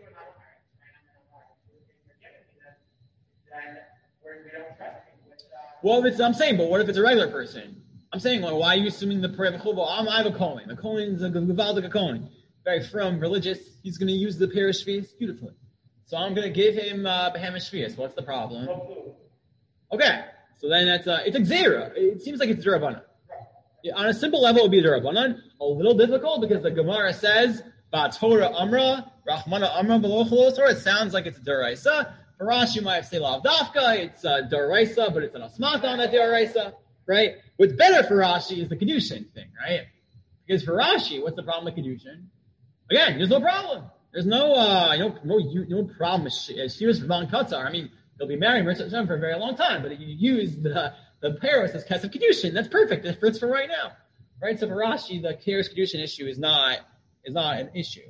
we don't trust him with, uh, well, it's, I'm saying, but what if it's a regular person? I'm saying, well, why are you assuming the Pareach Chovo? I'm, I have a Kohen. The Kohen is a Gevaldik Kohen. Very from religious. He's going to use the Pirosh Shvius beautifully. So I'm going to give him uh, Behemoth Shvius. What's the problem? Okay. So then that's, uh, it's a Gzera. It seems like it's Durabanan. Yeah, on a simple level, it would be Durabanan. A little difficult because the Gemara says, Ba'Torah Amra, Rahmana Amra V'lo Cholo Torah. It sounds like it's a Duraisa. For Rashi, you might have to say Lav Dafka, it's uh, Daraisa, but it's an Asmata on that Daraisa, right? What's better for Rashi is the Kedushin thing, right? Because for Rashi, what's the problem with Kedushin? Again, there's no problem. There's no uh, no no, no problem with Shiras Van Katzar. I mean, they'll be married for a very long time, but if you use the the Paros as Kesef Kedushin, that's perfect. It fits for right now, right? So for Rashi, the Keres Kedushin issue is not is not an issue.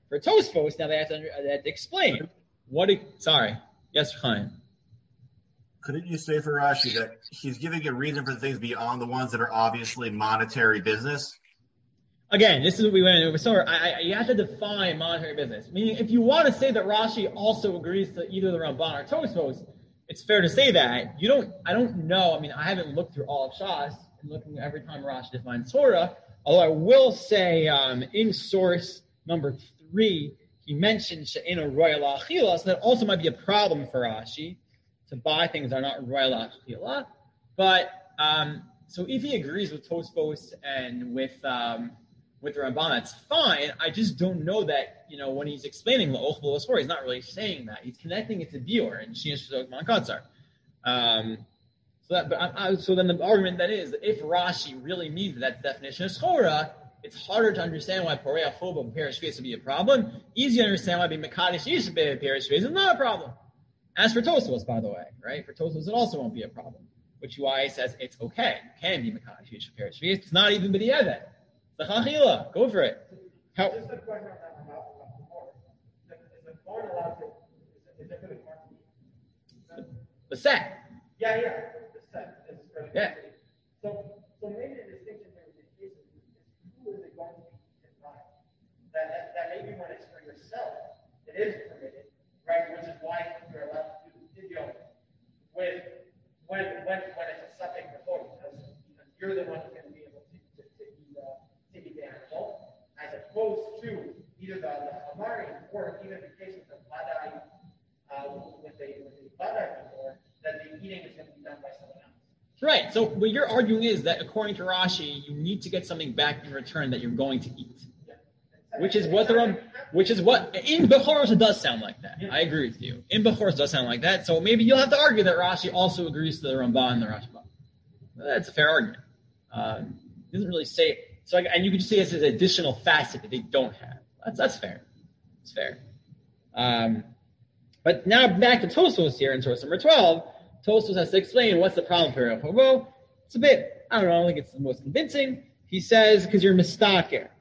For Tosfos, now they have to, under, they have to explain what. It, sorry, yes, Chaim. Couldn't you say for Rashi that he's giving a reason for things beyond the ones that are obviously monetary business? Again, this is what we went over. So I, I, you have to define monetary business. Meaning, if you want to say that Rashi also agrees to either the Ramban or Tosfos, it's fair to say that. You don't. I don't know. I mean, I haven't looked through all of Shas and looking every time Rashi defines Torah. Although I will say, um, in source number three, he mentioned she'ena royal achila, so that also might be a problem for Rashi to buy things that are not royal achila. But um, so if he agrees with Tosfos and with um, with the Ramban, that's fine. I just don't know that, you know, when he's explaining the Ochel story, he's not really saying that. He's connecting it to Dior and Shinish Shazok Man Katzar. Um So that, but I, I, so then the argument then is that if Rashi really means that definition of schora, it's harder to understand why Poreach Choba and Perish Shvius would be a problem. Easy to understand why being Mekadosh Yishabeh and Perish Shvius is not a problem. As for Tosfos, by the way, right? For Tosfos, it also won't be a problem. Which is why he says it's okay. You can be Mekadosh Yishabeh Perish Shvius. It's not even B'di'evet. The Chachila, go for it. How? Just a question on that about the board. Is the board allowed to? Is it going to be? The set. Yeah, yeah. The set is for the Yeah. country. So, so maybe the distinction there is, is who is it going to be in line? That, that, that maybe when it's for yourself, it is permitted, right? Which is why you're allowed to do video with when when when it's a subject before, because, because you're the one who's going to be able to to, to eat uh, to eat the animal, as opposed to either the the Hamari or even the case with the Badai uh, with the with the Badai before, that the eating is going to be done by someone else. Right. So what you're arguing is that according to Rashi, you need to get something back in return that you're going to eat. Yeah. Which is what the Ram, which is what in Bechoros it does sound like that. Yeah. I agree with you. In Bechoros it does sound like that. So maybe you'll have to argue that Rashi also agrees to the Ramban and the Rashba. That's a fair argument. Um, it doesn't really say so, and you can just say this as an additional facet that they don't have. That's that's fair. It's fair. Um, but now back to Tosfos here in source number twelve. Tosfos has to explain what's the problem for Rav Hovo. It's a bit, I don't know, I don't think it's the most convincing. He says, because you're mistaker.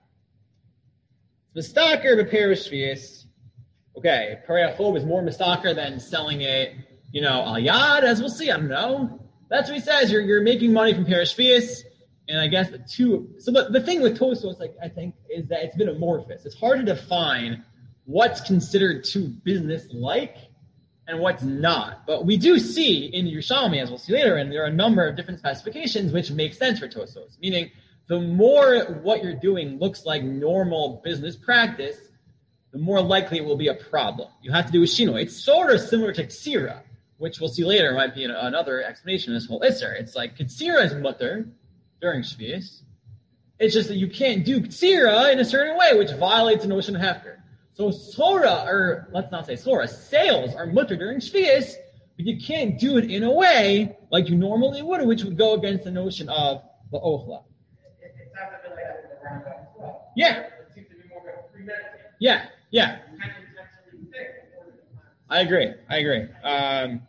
Mistaker of a Perish Shvius. Okay, Rav Hovo is more mistaker than selling it, you know, al yad, as we'll see, I don't know. That's what he says, you're you're making money from Perish Shvius. And I guess the two, so the, the thing with Tosfos, like, I think, is that it's a bit amorphous. It's hard to define what's considered too business-like and what's not. But we do see in Yerushalmi, as we'll see later, and there are a number of different specifications which make sense for Tosfos. Meaning, the more what you're doing looks like normal business practice, the more likely it will be a problem. You have to do a shino. It's sort of similar to Ksira, which we'll see later might be another explanation of this whole Isser. It's like Ksira is mutter during Shvius. It's just that you can't do Ksira in a certain way, which violates the notion of Hefker. So Sora, or let's not say Sora, sales are mutter during Shvius, but you can't do it in a way like you normally would, which would go against the notion of the Ochla. It, it sounds a bit like that with the Rambam as well. Yeah. It seems to be more of a premeditated. Yeah, yeah. You can't intentionally think before the time. I agree. I agree. Um,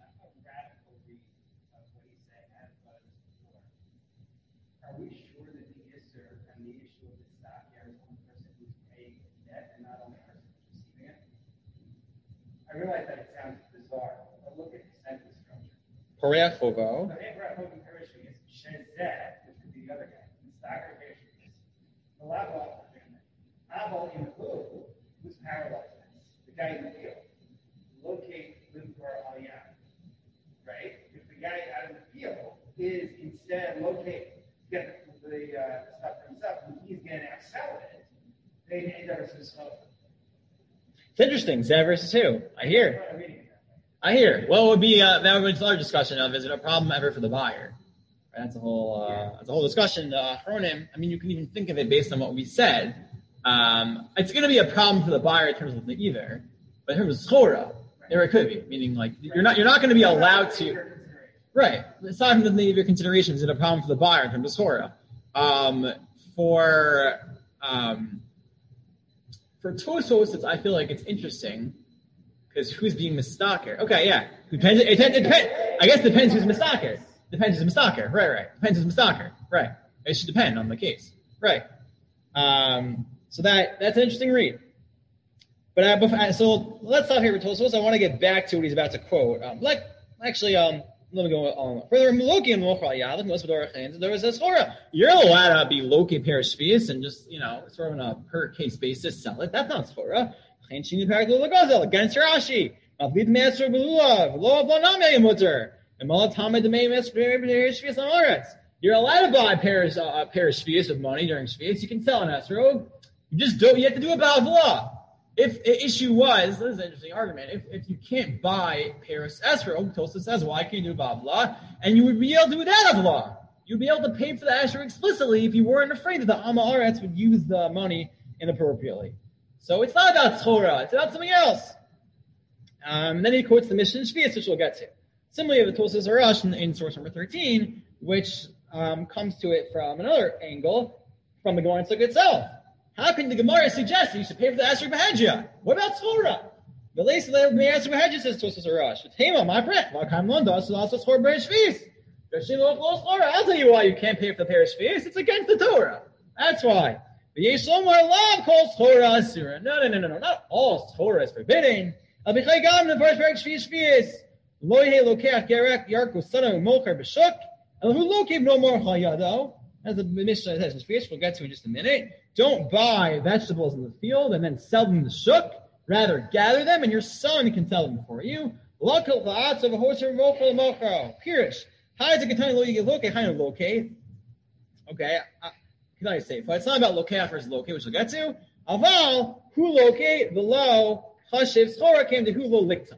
Are we sure that the Isser and the issue of the stock here is one person who's paying debt and not only the person who's receiving it? I realize that it sounds bizarre, but look at the sentence structure. Poreach Hovo. The Abraham Hogan Perishing is Shezeh, which would be the other guy. The stock or Perishing is the Lava Abel in the blue, who's paralyzed. The guy in the field. Locate Limkor Aliyah. Right? If the guy out in the field is instead located, get the, the uh, stuff for himself, and he's going to sell it, then it does smoke. It's interesting. Zeh versus who? I hear. I hear. Well, it would be uh, that would be another discussion of is it a problem ever for the buyer? Right? That's a whole uh, that's a whole discussion. Uh, Chronim. I mean, you can even think of it based on what we said. Um, it's going to be a problem for the buyer in terms of the either, but in terms of schora, there it could be. Meaning, like you're not you're not going to be allowed to. Right. Aside from the of your considerations, is it a problem for the buyer in terms of schora? Um, for um, for Tosfos, it's I feel like it's interesting because who's being mistaker? Okay, yeah. Depends. It, it, it depends. I guess it depends who's mistaker. Depends who's mistaker. Right, right. Depends who's mistaker. Right. It should depend on the case. Right. Um, so that that's an interesting read. But uh, before, so let's stop here with Tosfos. I want to get back to what he's about to quote. Um, like, actually, um, let me go on further. There was a Torah. You're allowed to be Loki Perishvius and just, you know, sort of on a per case basis sell it. That's not Torah. Against Rashi. You're allowed to buy pairs uh, a pair of Shvius of money during Shvius. You can sell an esrog. You just do. You have to do it by law. If the issue was, this is an interesting argument. If if you can't buy Paris esrog, Tosa says, why can't you do it by law? And you would be able to do that of law. You'd be able to pay for the esrog explicitly if you weren't afraid that the Amma Aretz would use the money inappropriately. So it's not about Torah. It's about something else. Um, then he quotes the Mishnah in Shvius, which we'll get to. Similarly, the Tosas Arash in, in source number thirteen, which um, comes to it from another angle, from the Gemara Sukkah itself. How can the Gemara suggest that you should pay for the Asher Behedja? What about Torah? The lace of the Asher Behedja says Tosas Arash. My breath. I'll tell you why you can't pay for the pair of Shvius. It's against the Torah. That's why. The Yeshomar Lav calls Torah Asura. No, no, no, no, no. Not all Torah is forbidden. As the Mishnah says in Shvius, we'll get to in just a minute. Don't buy vegetables in the field and then sell them in the shuk. Rather, gather them, and your son can sell them for you. Pirish. Okay, uh, can I say? But it's not about lokeh versus lokeh, which we'll get to. Aval hu lokeh below hashiv schora came to hu lo likta.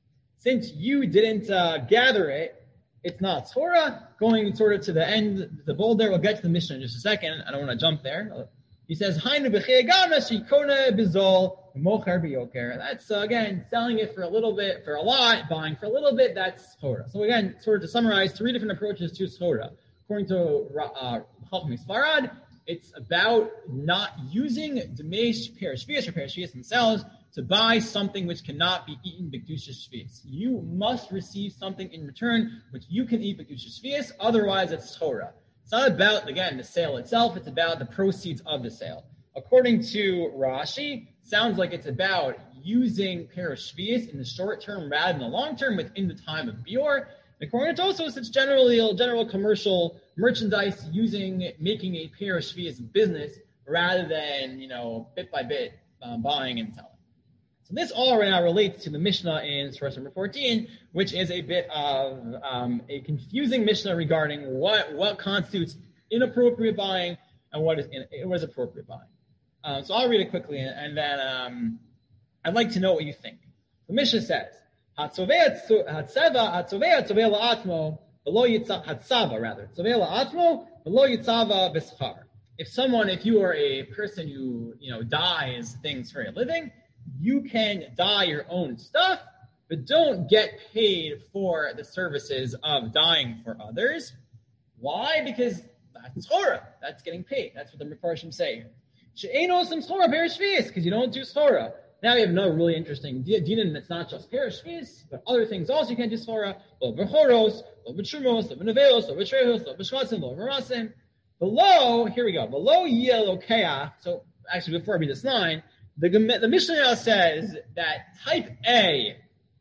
Since you didn't uh, gather it, it's not Torah. Going sort of to the end, the bold there. We'll get to the Mishnah in just a second. I don't want to jump there. He says, "Hainu b'chei shikona bizol mocher biyoker." That's uh, again selling it for a little bit, for a lot, buying for a little bit. That's Torah. So again, sort of to summarize, three different approaches to Torah. According to uh, Chachmei Sfarad, it's about not using Demesh Perishvius or Perishvius themselves to buy something which cannot be eaten b'kedusha shvius. You must receive something in return which you can eat b'kedusha shvius, otherwise it's Torah. It's not about, again, the sale itself, it's about the proceeds of the sale. According to Rashi, sounds like it's about using perishvius in the short term rather than the long term within the time of bior. According to Tosfos, it's generally a general commercial merchandise using, making a perishvius business rather than, you know, bit by bit um, buying and selling. So this all right now relates to the Mishnah in source number fourteen, which is a bit of um, a confusing Mishnah regarding what, what constitutes inappropriate buying and what is in, what is appropriate buying. Um, so I'll read it quickly, and, and then um, I'd like to know what you think. The Mishnah says, "Hatzovei hatzeva hatzovei hatzovei la'atmo v'lo yitzava hatzava rather tzovei la'atmo v'lo yitzava b'schar." If someone, if you are a person who you know dyes things for a living, you can dye your own stuff, but don't get paid for the services of dyeing for others. Why? Because that's Torah. That's getting paid. That's what the Mefarshim say here. She'enos im Torah perishvius, because you don't do Torah. Now we have another really interesting din that's not just perishvius, but other things also you can't do Torah. Lo b'choros, lo b'trumos, lo b'neveos, lo b'trehos, lo b'shvatzim, lo b'rasim. Below, here we go. Below yelokeach. So actually, before I read this line, The, the Mishnah says that type A,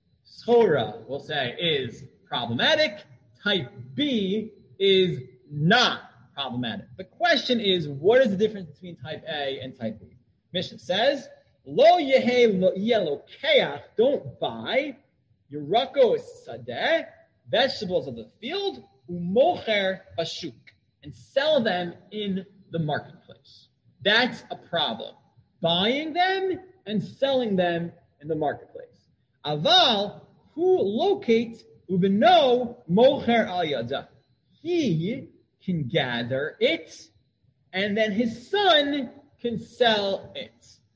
Torah, we'll say, is problematic. Type B is not problematic. The question is, what is the difference between type A and type B? Mishnah says, Lo yehe yelokeach, don't buy, Yerakos sadeh, vegetables of the field, umocher bashuk, and sell them in the marketplace. That's a problem. Buying them and selling them in the marketplace. Aval, who locate ubeno mocher al yada. He can gather it, and then his son can sell it.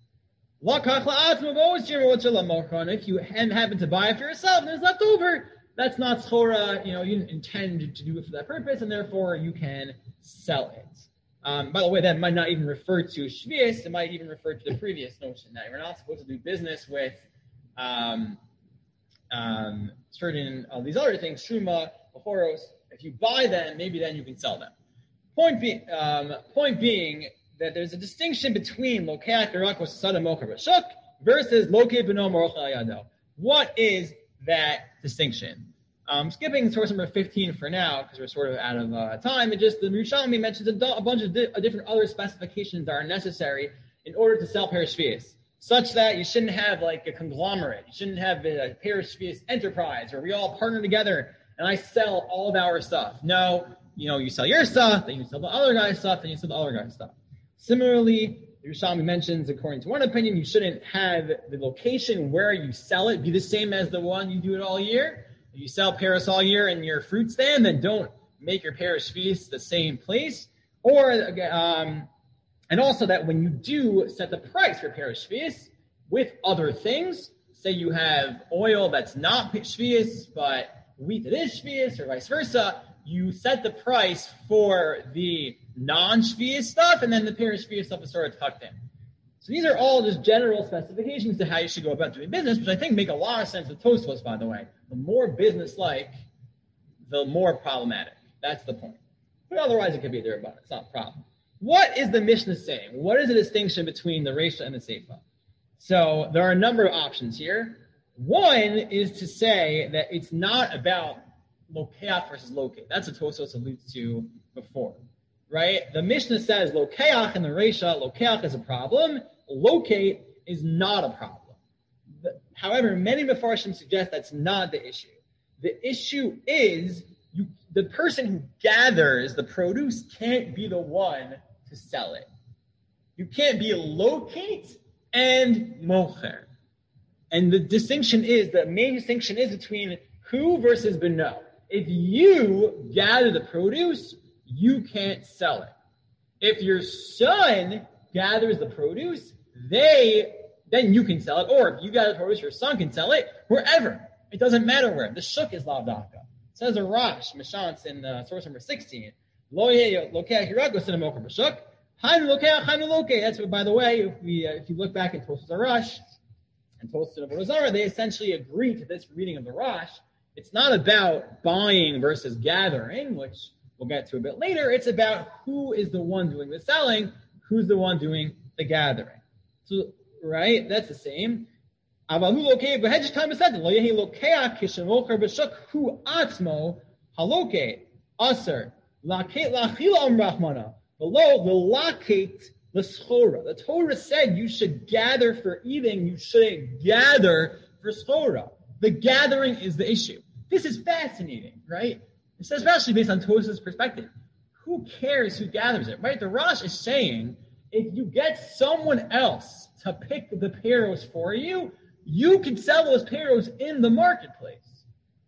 If you happen to buy it for yourself and there's left over, that's not Torah. You know, you didn't intend to do it for that purpose, and therefore you can sell it. Um, by the way, that might not even refer to Shvius. It might even refer to the previous notion that you're not supposed to do business with um, um, certain of these other things, Truma, Bechoros. If you buy them, maybe then you can sell them. Point, be, um, point being that there's a distinction between Lokeach, Yerakos, Sada, Mocher, Bashuk, versus loke beno moroch yado. What is that distinction? Um, skipping source number fifteen for now because we're sort of out of uh, time. It just the Yerushalmi mentions a, do- a bunch of di- different other specifications that are necessary in order to sell Peres Shvius, such that you shouldn't have like a conglomerate. You shouldn't have a Peres Shvius enterprise where we all partner together and I sell all of our stuff. No, you know, you sell your stuff, then you sell the other guy's stuff, then you sell the other guy's stuff. Similarly, Yerushalmi mentions, according to one opinion, you shouldn't have the location where you sell it be the same as the one you do it all year. If you sell Paris all year in your fruit stand, then don't make your Paris feast the same place. Or, um, and also that when you do set the price for Paris feast with other things, say you have oil that's not shvius, but wheat that is shvius, or vice versa, you set the price for the non-shvius stuff, and then the Paris shvius stuff is sort of tucked in. So these are all just general specifications to how you should go about doing business, which I think make a lot of sense with Tosfos, by the way. The more business-like, the more problematic. That's the point. But otherwise, it could be there, but it's not a problem. What is the Mishnah saying? What is the distinction between the Reisha and the Seifa? So there are a number of options here. One is to say that it's not about lokeach versus locate. That's what Tosfos alludes to before, right? The Mishnah says lokeach in the Reisha, lokeach is a problem. Locate is not a problem. However, many Mefarshim suggest that's not the issue. The issue is you, the person who gathers the produce can't be the one to sell it. You can't be a locate and mocher. And the distinction is, the main distinction is between who versus beno. If you gather the produce, you can't sell it. If your son gathers the produce, they then you can sell it. Or if you gather the produce, your son can sell it wherever. It doesn't matter where. The shuk is lavdaka. It says a Rash, Mishans, in uh, source number sixteen. Lo lokeach hirago sinamoker b'shuk. Hainu lokeach, hainu loke. That's what, by the way, if we uh, if you look back at Tosfos Arash and Tosfos of Rozara, they essentially agree to this reading of the Rash. It's not about buying versus gathering, which we'll get to a bit later. It's about who is the one doing the selling, who's the one doing the gathering. So, right, that's the same. Avahu lokeh b'hedj time said lo yehi lokeach kishemocher b'shuk hu atzmo haloke aser laket lachila am rachmana below the laket l'schora. The Torah said you should gather for eating. You shouldn't gather for schora. The gathering is the issue. This is fascinating, right? It's especially based on Tosfos' perspective. Who cares who gathers it, right? The Rash is saying if you get someone else to pick the peros for you, you can sell those peros in the marketplace,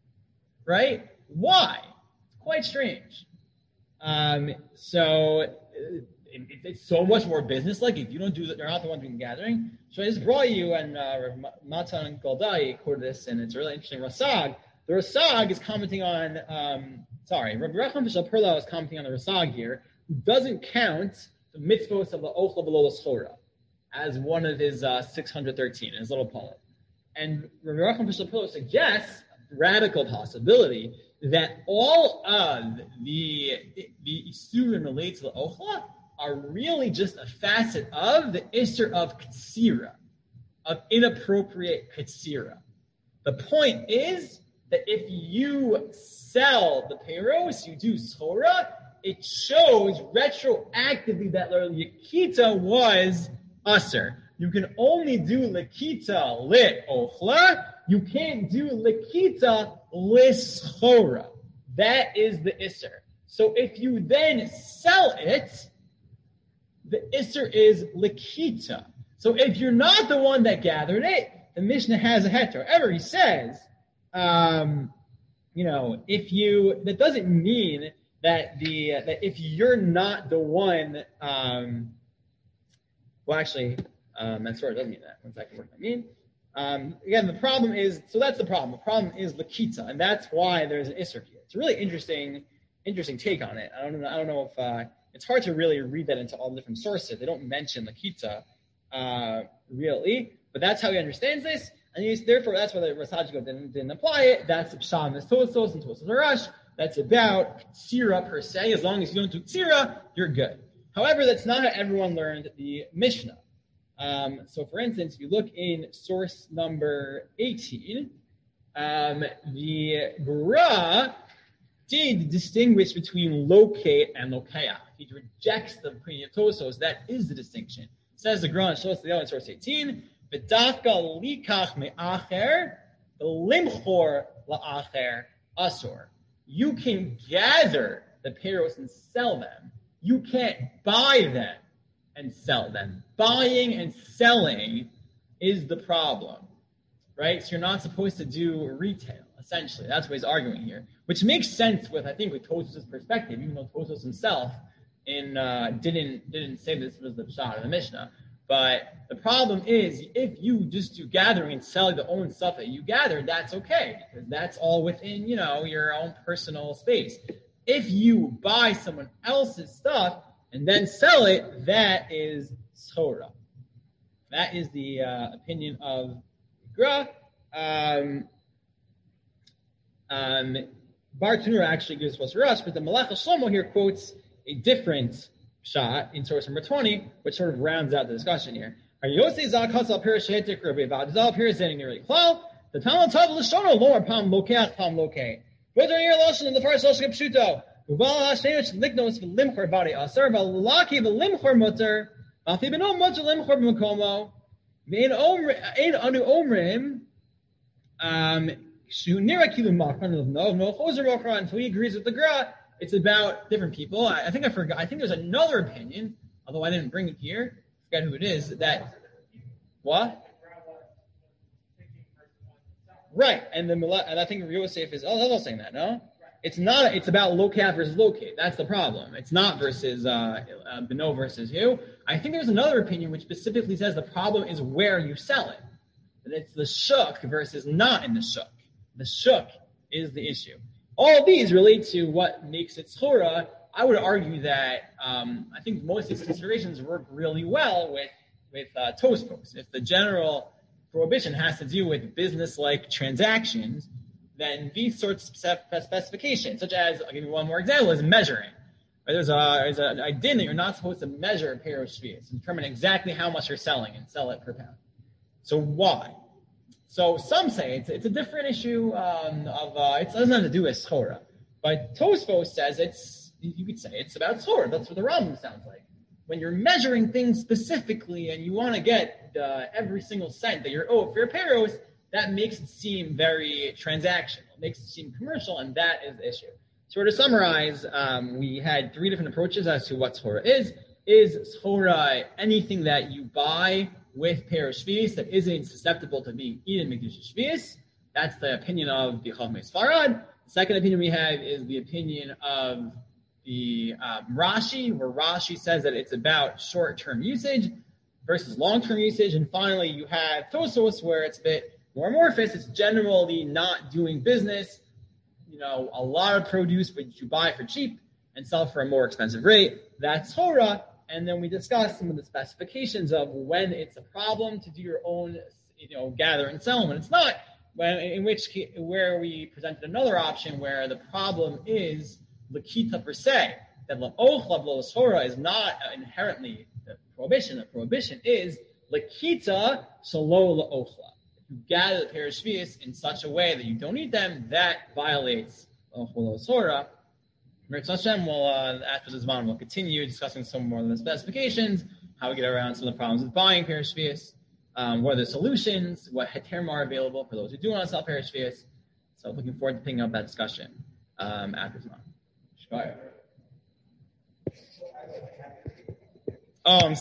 right? Why? It's quite strange. Um, so it, it, it's so much more business-like. If you don't do that, they're not the ones doing the gathering. So I just brought you, and uh, Matan Goldai quoted this, and it's a really interesting Rasag. The Rasag is commenting on, um, sorry, Rabbi Recham Bishal Perla is commenting on the Rasag here, who doesn't count the mitzvos of the Ochla Below Schora as one of his uh, six hundred thirteen, his little poem. And Rabbi Recham Bishal Perla suggests a radical possibility that all of the, the Isurim related to the Ochla are really just a facet of the Isser of Katsira, of inappropriate Katsira. The point is that if you sell the Peros, you do Schora, it shows retroactively that Lekita was Usser. You can only do Lekita lit Ochla, you can't do Lekita lit Schora. That is the Isser. So if you then sell it, the Isser is Lekita. So if you're not the one that gathered it, the Mishnah has a heter. However, he says, um, you know, if you, that doesn't mean that the, uh, that if you're not the one, um, well, actually, um, that sort of doesn't mean that. One second, what does that mean? Um, again, the problem is, so that's the problem. The problem is Lekita, and that's why there's an Isser here. It's a really interesting, interesting take on it. I don't know, I don't know if, uh, it's hard to really read that into all the different sources. They don't mention Lekita, uh, really, but that's how he understands this, and he's, therefore that's why the Rasajiko didn't, didn't apply it. That's Psham is Tosfos and Tosfos Arash. That's about Ksira per se. As long as you don't do Ksira, you're good. However, that's not how everyone learned the Mishnah. Um, so, for instance, if you look in source number eighteen, um, the Gra did distinguish between locate and lokeach. He rejects the opinion of Tosos. That is the distinction. Says the Gra in source eighteen, V'dafka likach me'acher, v'limchor la'acher asur. You can gather the peros and sell them. You can't buy them and sell them. Buying and selling is the problem, right? So you're not supposed to do retail, essentially. That's what he's arguing here, which makes sense with, I think, with Tosfos' perspective, even though Tosfos himself in, uh, didn't didn't say this was the shot of the Mishnah. But the problem is, if you just do gathering and selling the own stuff that you gathered, that's okay, because that's all within, you know, your own personal space. If you buy someone else's stuff and then sell it, that is schora. That is the uh, opinion of Gra. Um, um, Bar Tanura actually gives us Rush, but the Malach Shlomo here quotes a different shot in source number twenty, which sort of rounds out the discussion here. The Talmud Tav L'shono Lor Pam Lokeach Pam Lokei. But on your lashon in the first lashon pshuto, Uval Hashemish Lignos V'Limchor Bari Aser V'Laki V'Limchor Mutter Afi Beno Mutter Limchor B'Makomo Ve'Ein Omr Ein Anu Omrim Um Shu Nira Kilu Machran of No No Choser Machran. Until he agrees with the Gra, it's about different people. I, I think I forgot. I think there's another opinion, although I didn't bring it here. I forget who it is. That what? Right, and the and I think Yosef is also saying that. No, it's not. It's about locate versus locate. That's the problem. It's not versus uh, uh, Beno versus who. I think there's another opinion which specifically says the problem is where you sell it. That it's the shuk versus not in the shuk. The shuk is the issue. All of these relate to what makes it schora. I would argue that um, I think most of these considerations work really well with with uh, Tosfos. If the general prohibition has to do with business-like transactions, then these sorts of specifications, such as, I'll give you one more example, is measuring. There's a there's an idea that you're not supposed to measure a pair of shvius and determine exactly how much you're selling and sell it per pound. So why? So some say it's it's a different issue um, of uh, it doesn't have to do with schora, but Tosfos says it's you could say it's about schora. That's what the Rambam sounds like. When you're measuring things specifically and you want to get uh, every single cent that you're owed for your peros, that makes it seem very transactional. It makes it seem commercial, and that is the issue. So to summarize, um, we had three different approaches as to what schora is. Is schora anything that you buy with peros shvius that isn't susceptible to being eaten mikdash shvius? That's the opinion of the Chachmei Sfarad. The second opinion we have is the opinion of the um, Rashi, where Rashi says that it's about short-term usage versus long-term usage. And finally, you have Tosfos, where it's a bit more amorphous. It's generally not doing business. You know, a lot of produce which you buy for cheap and sell for a more expensive rate. That's schora. And then we discussed some of the specifications of when it's a problem to do your own, you know, gather and sell, when it's not. When, in which case, where we presented another option where the problem is Lakita per se, that la'ochla v'lo is not inherently the prohibition. The prohibition is Lakita shalo la'ochla. If you gather the pair of shvius in such a way that you don't eat them, that violates l'ochla. Mirtz Hashem will, uh, after this one, we'll continue discussing some more of the specifications, how we get around some of the problems with buying pair of shvius, um, what are the solutions, what heterim are available for those who do want to sell pair of shvius. So looking forward to picking up that discussion um, after this one. Oh, I'm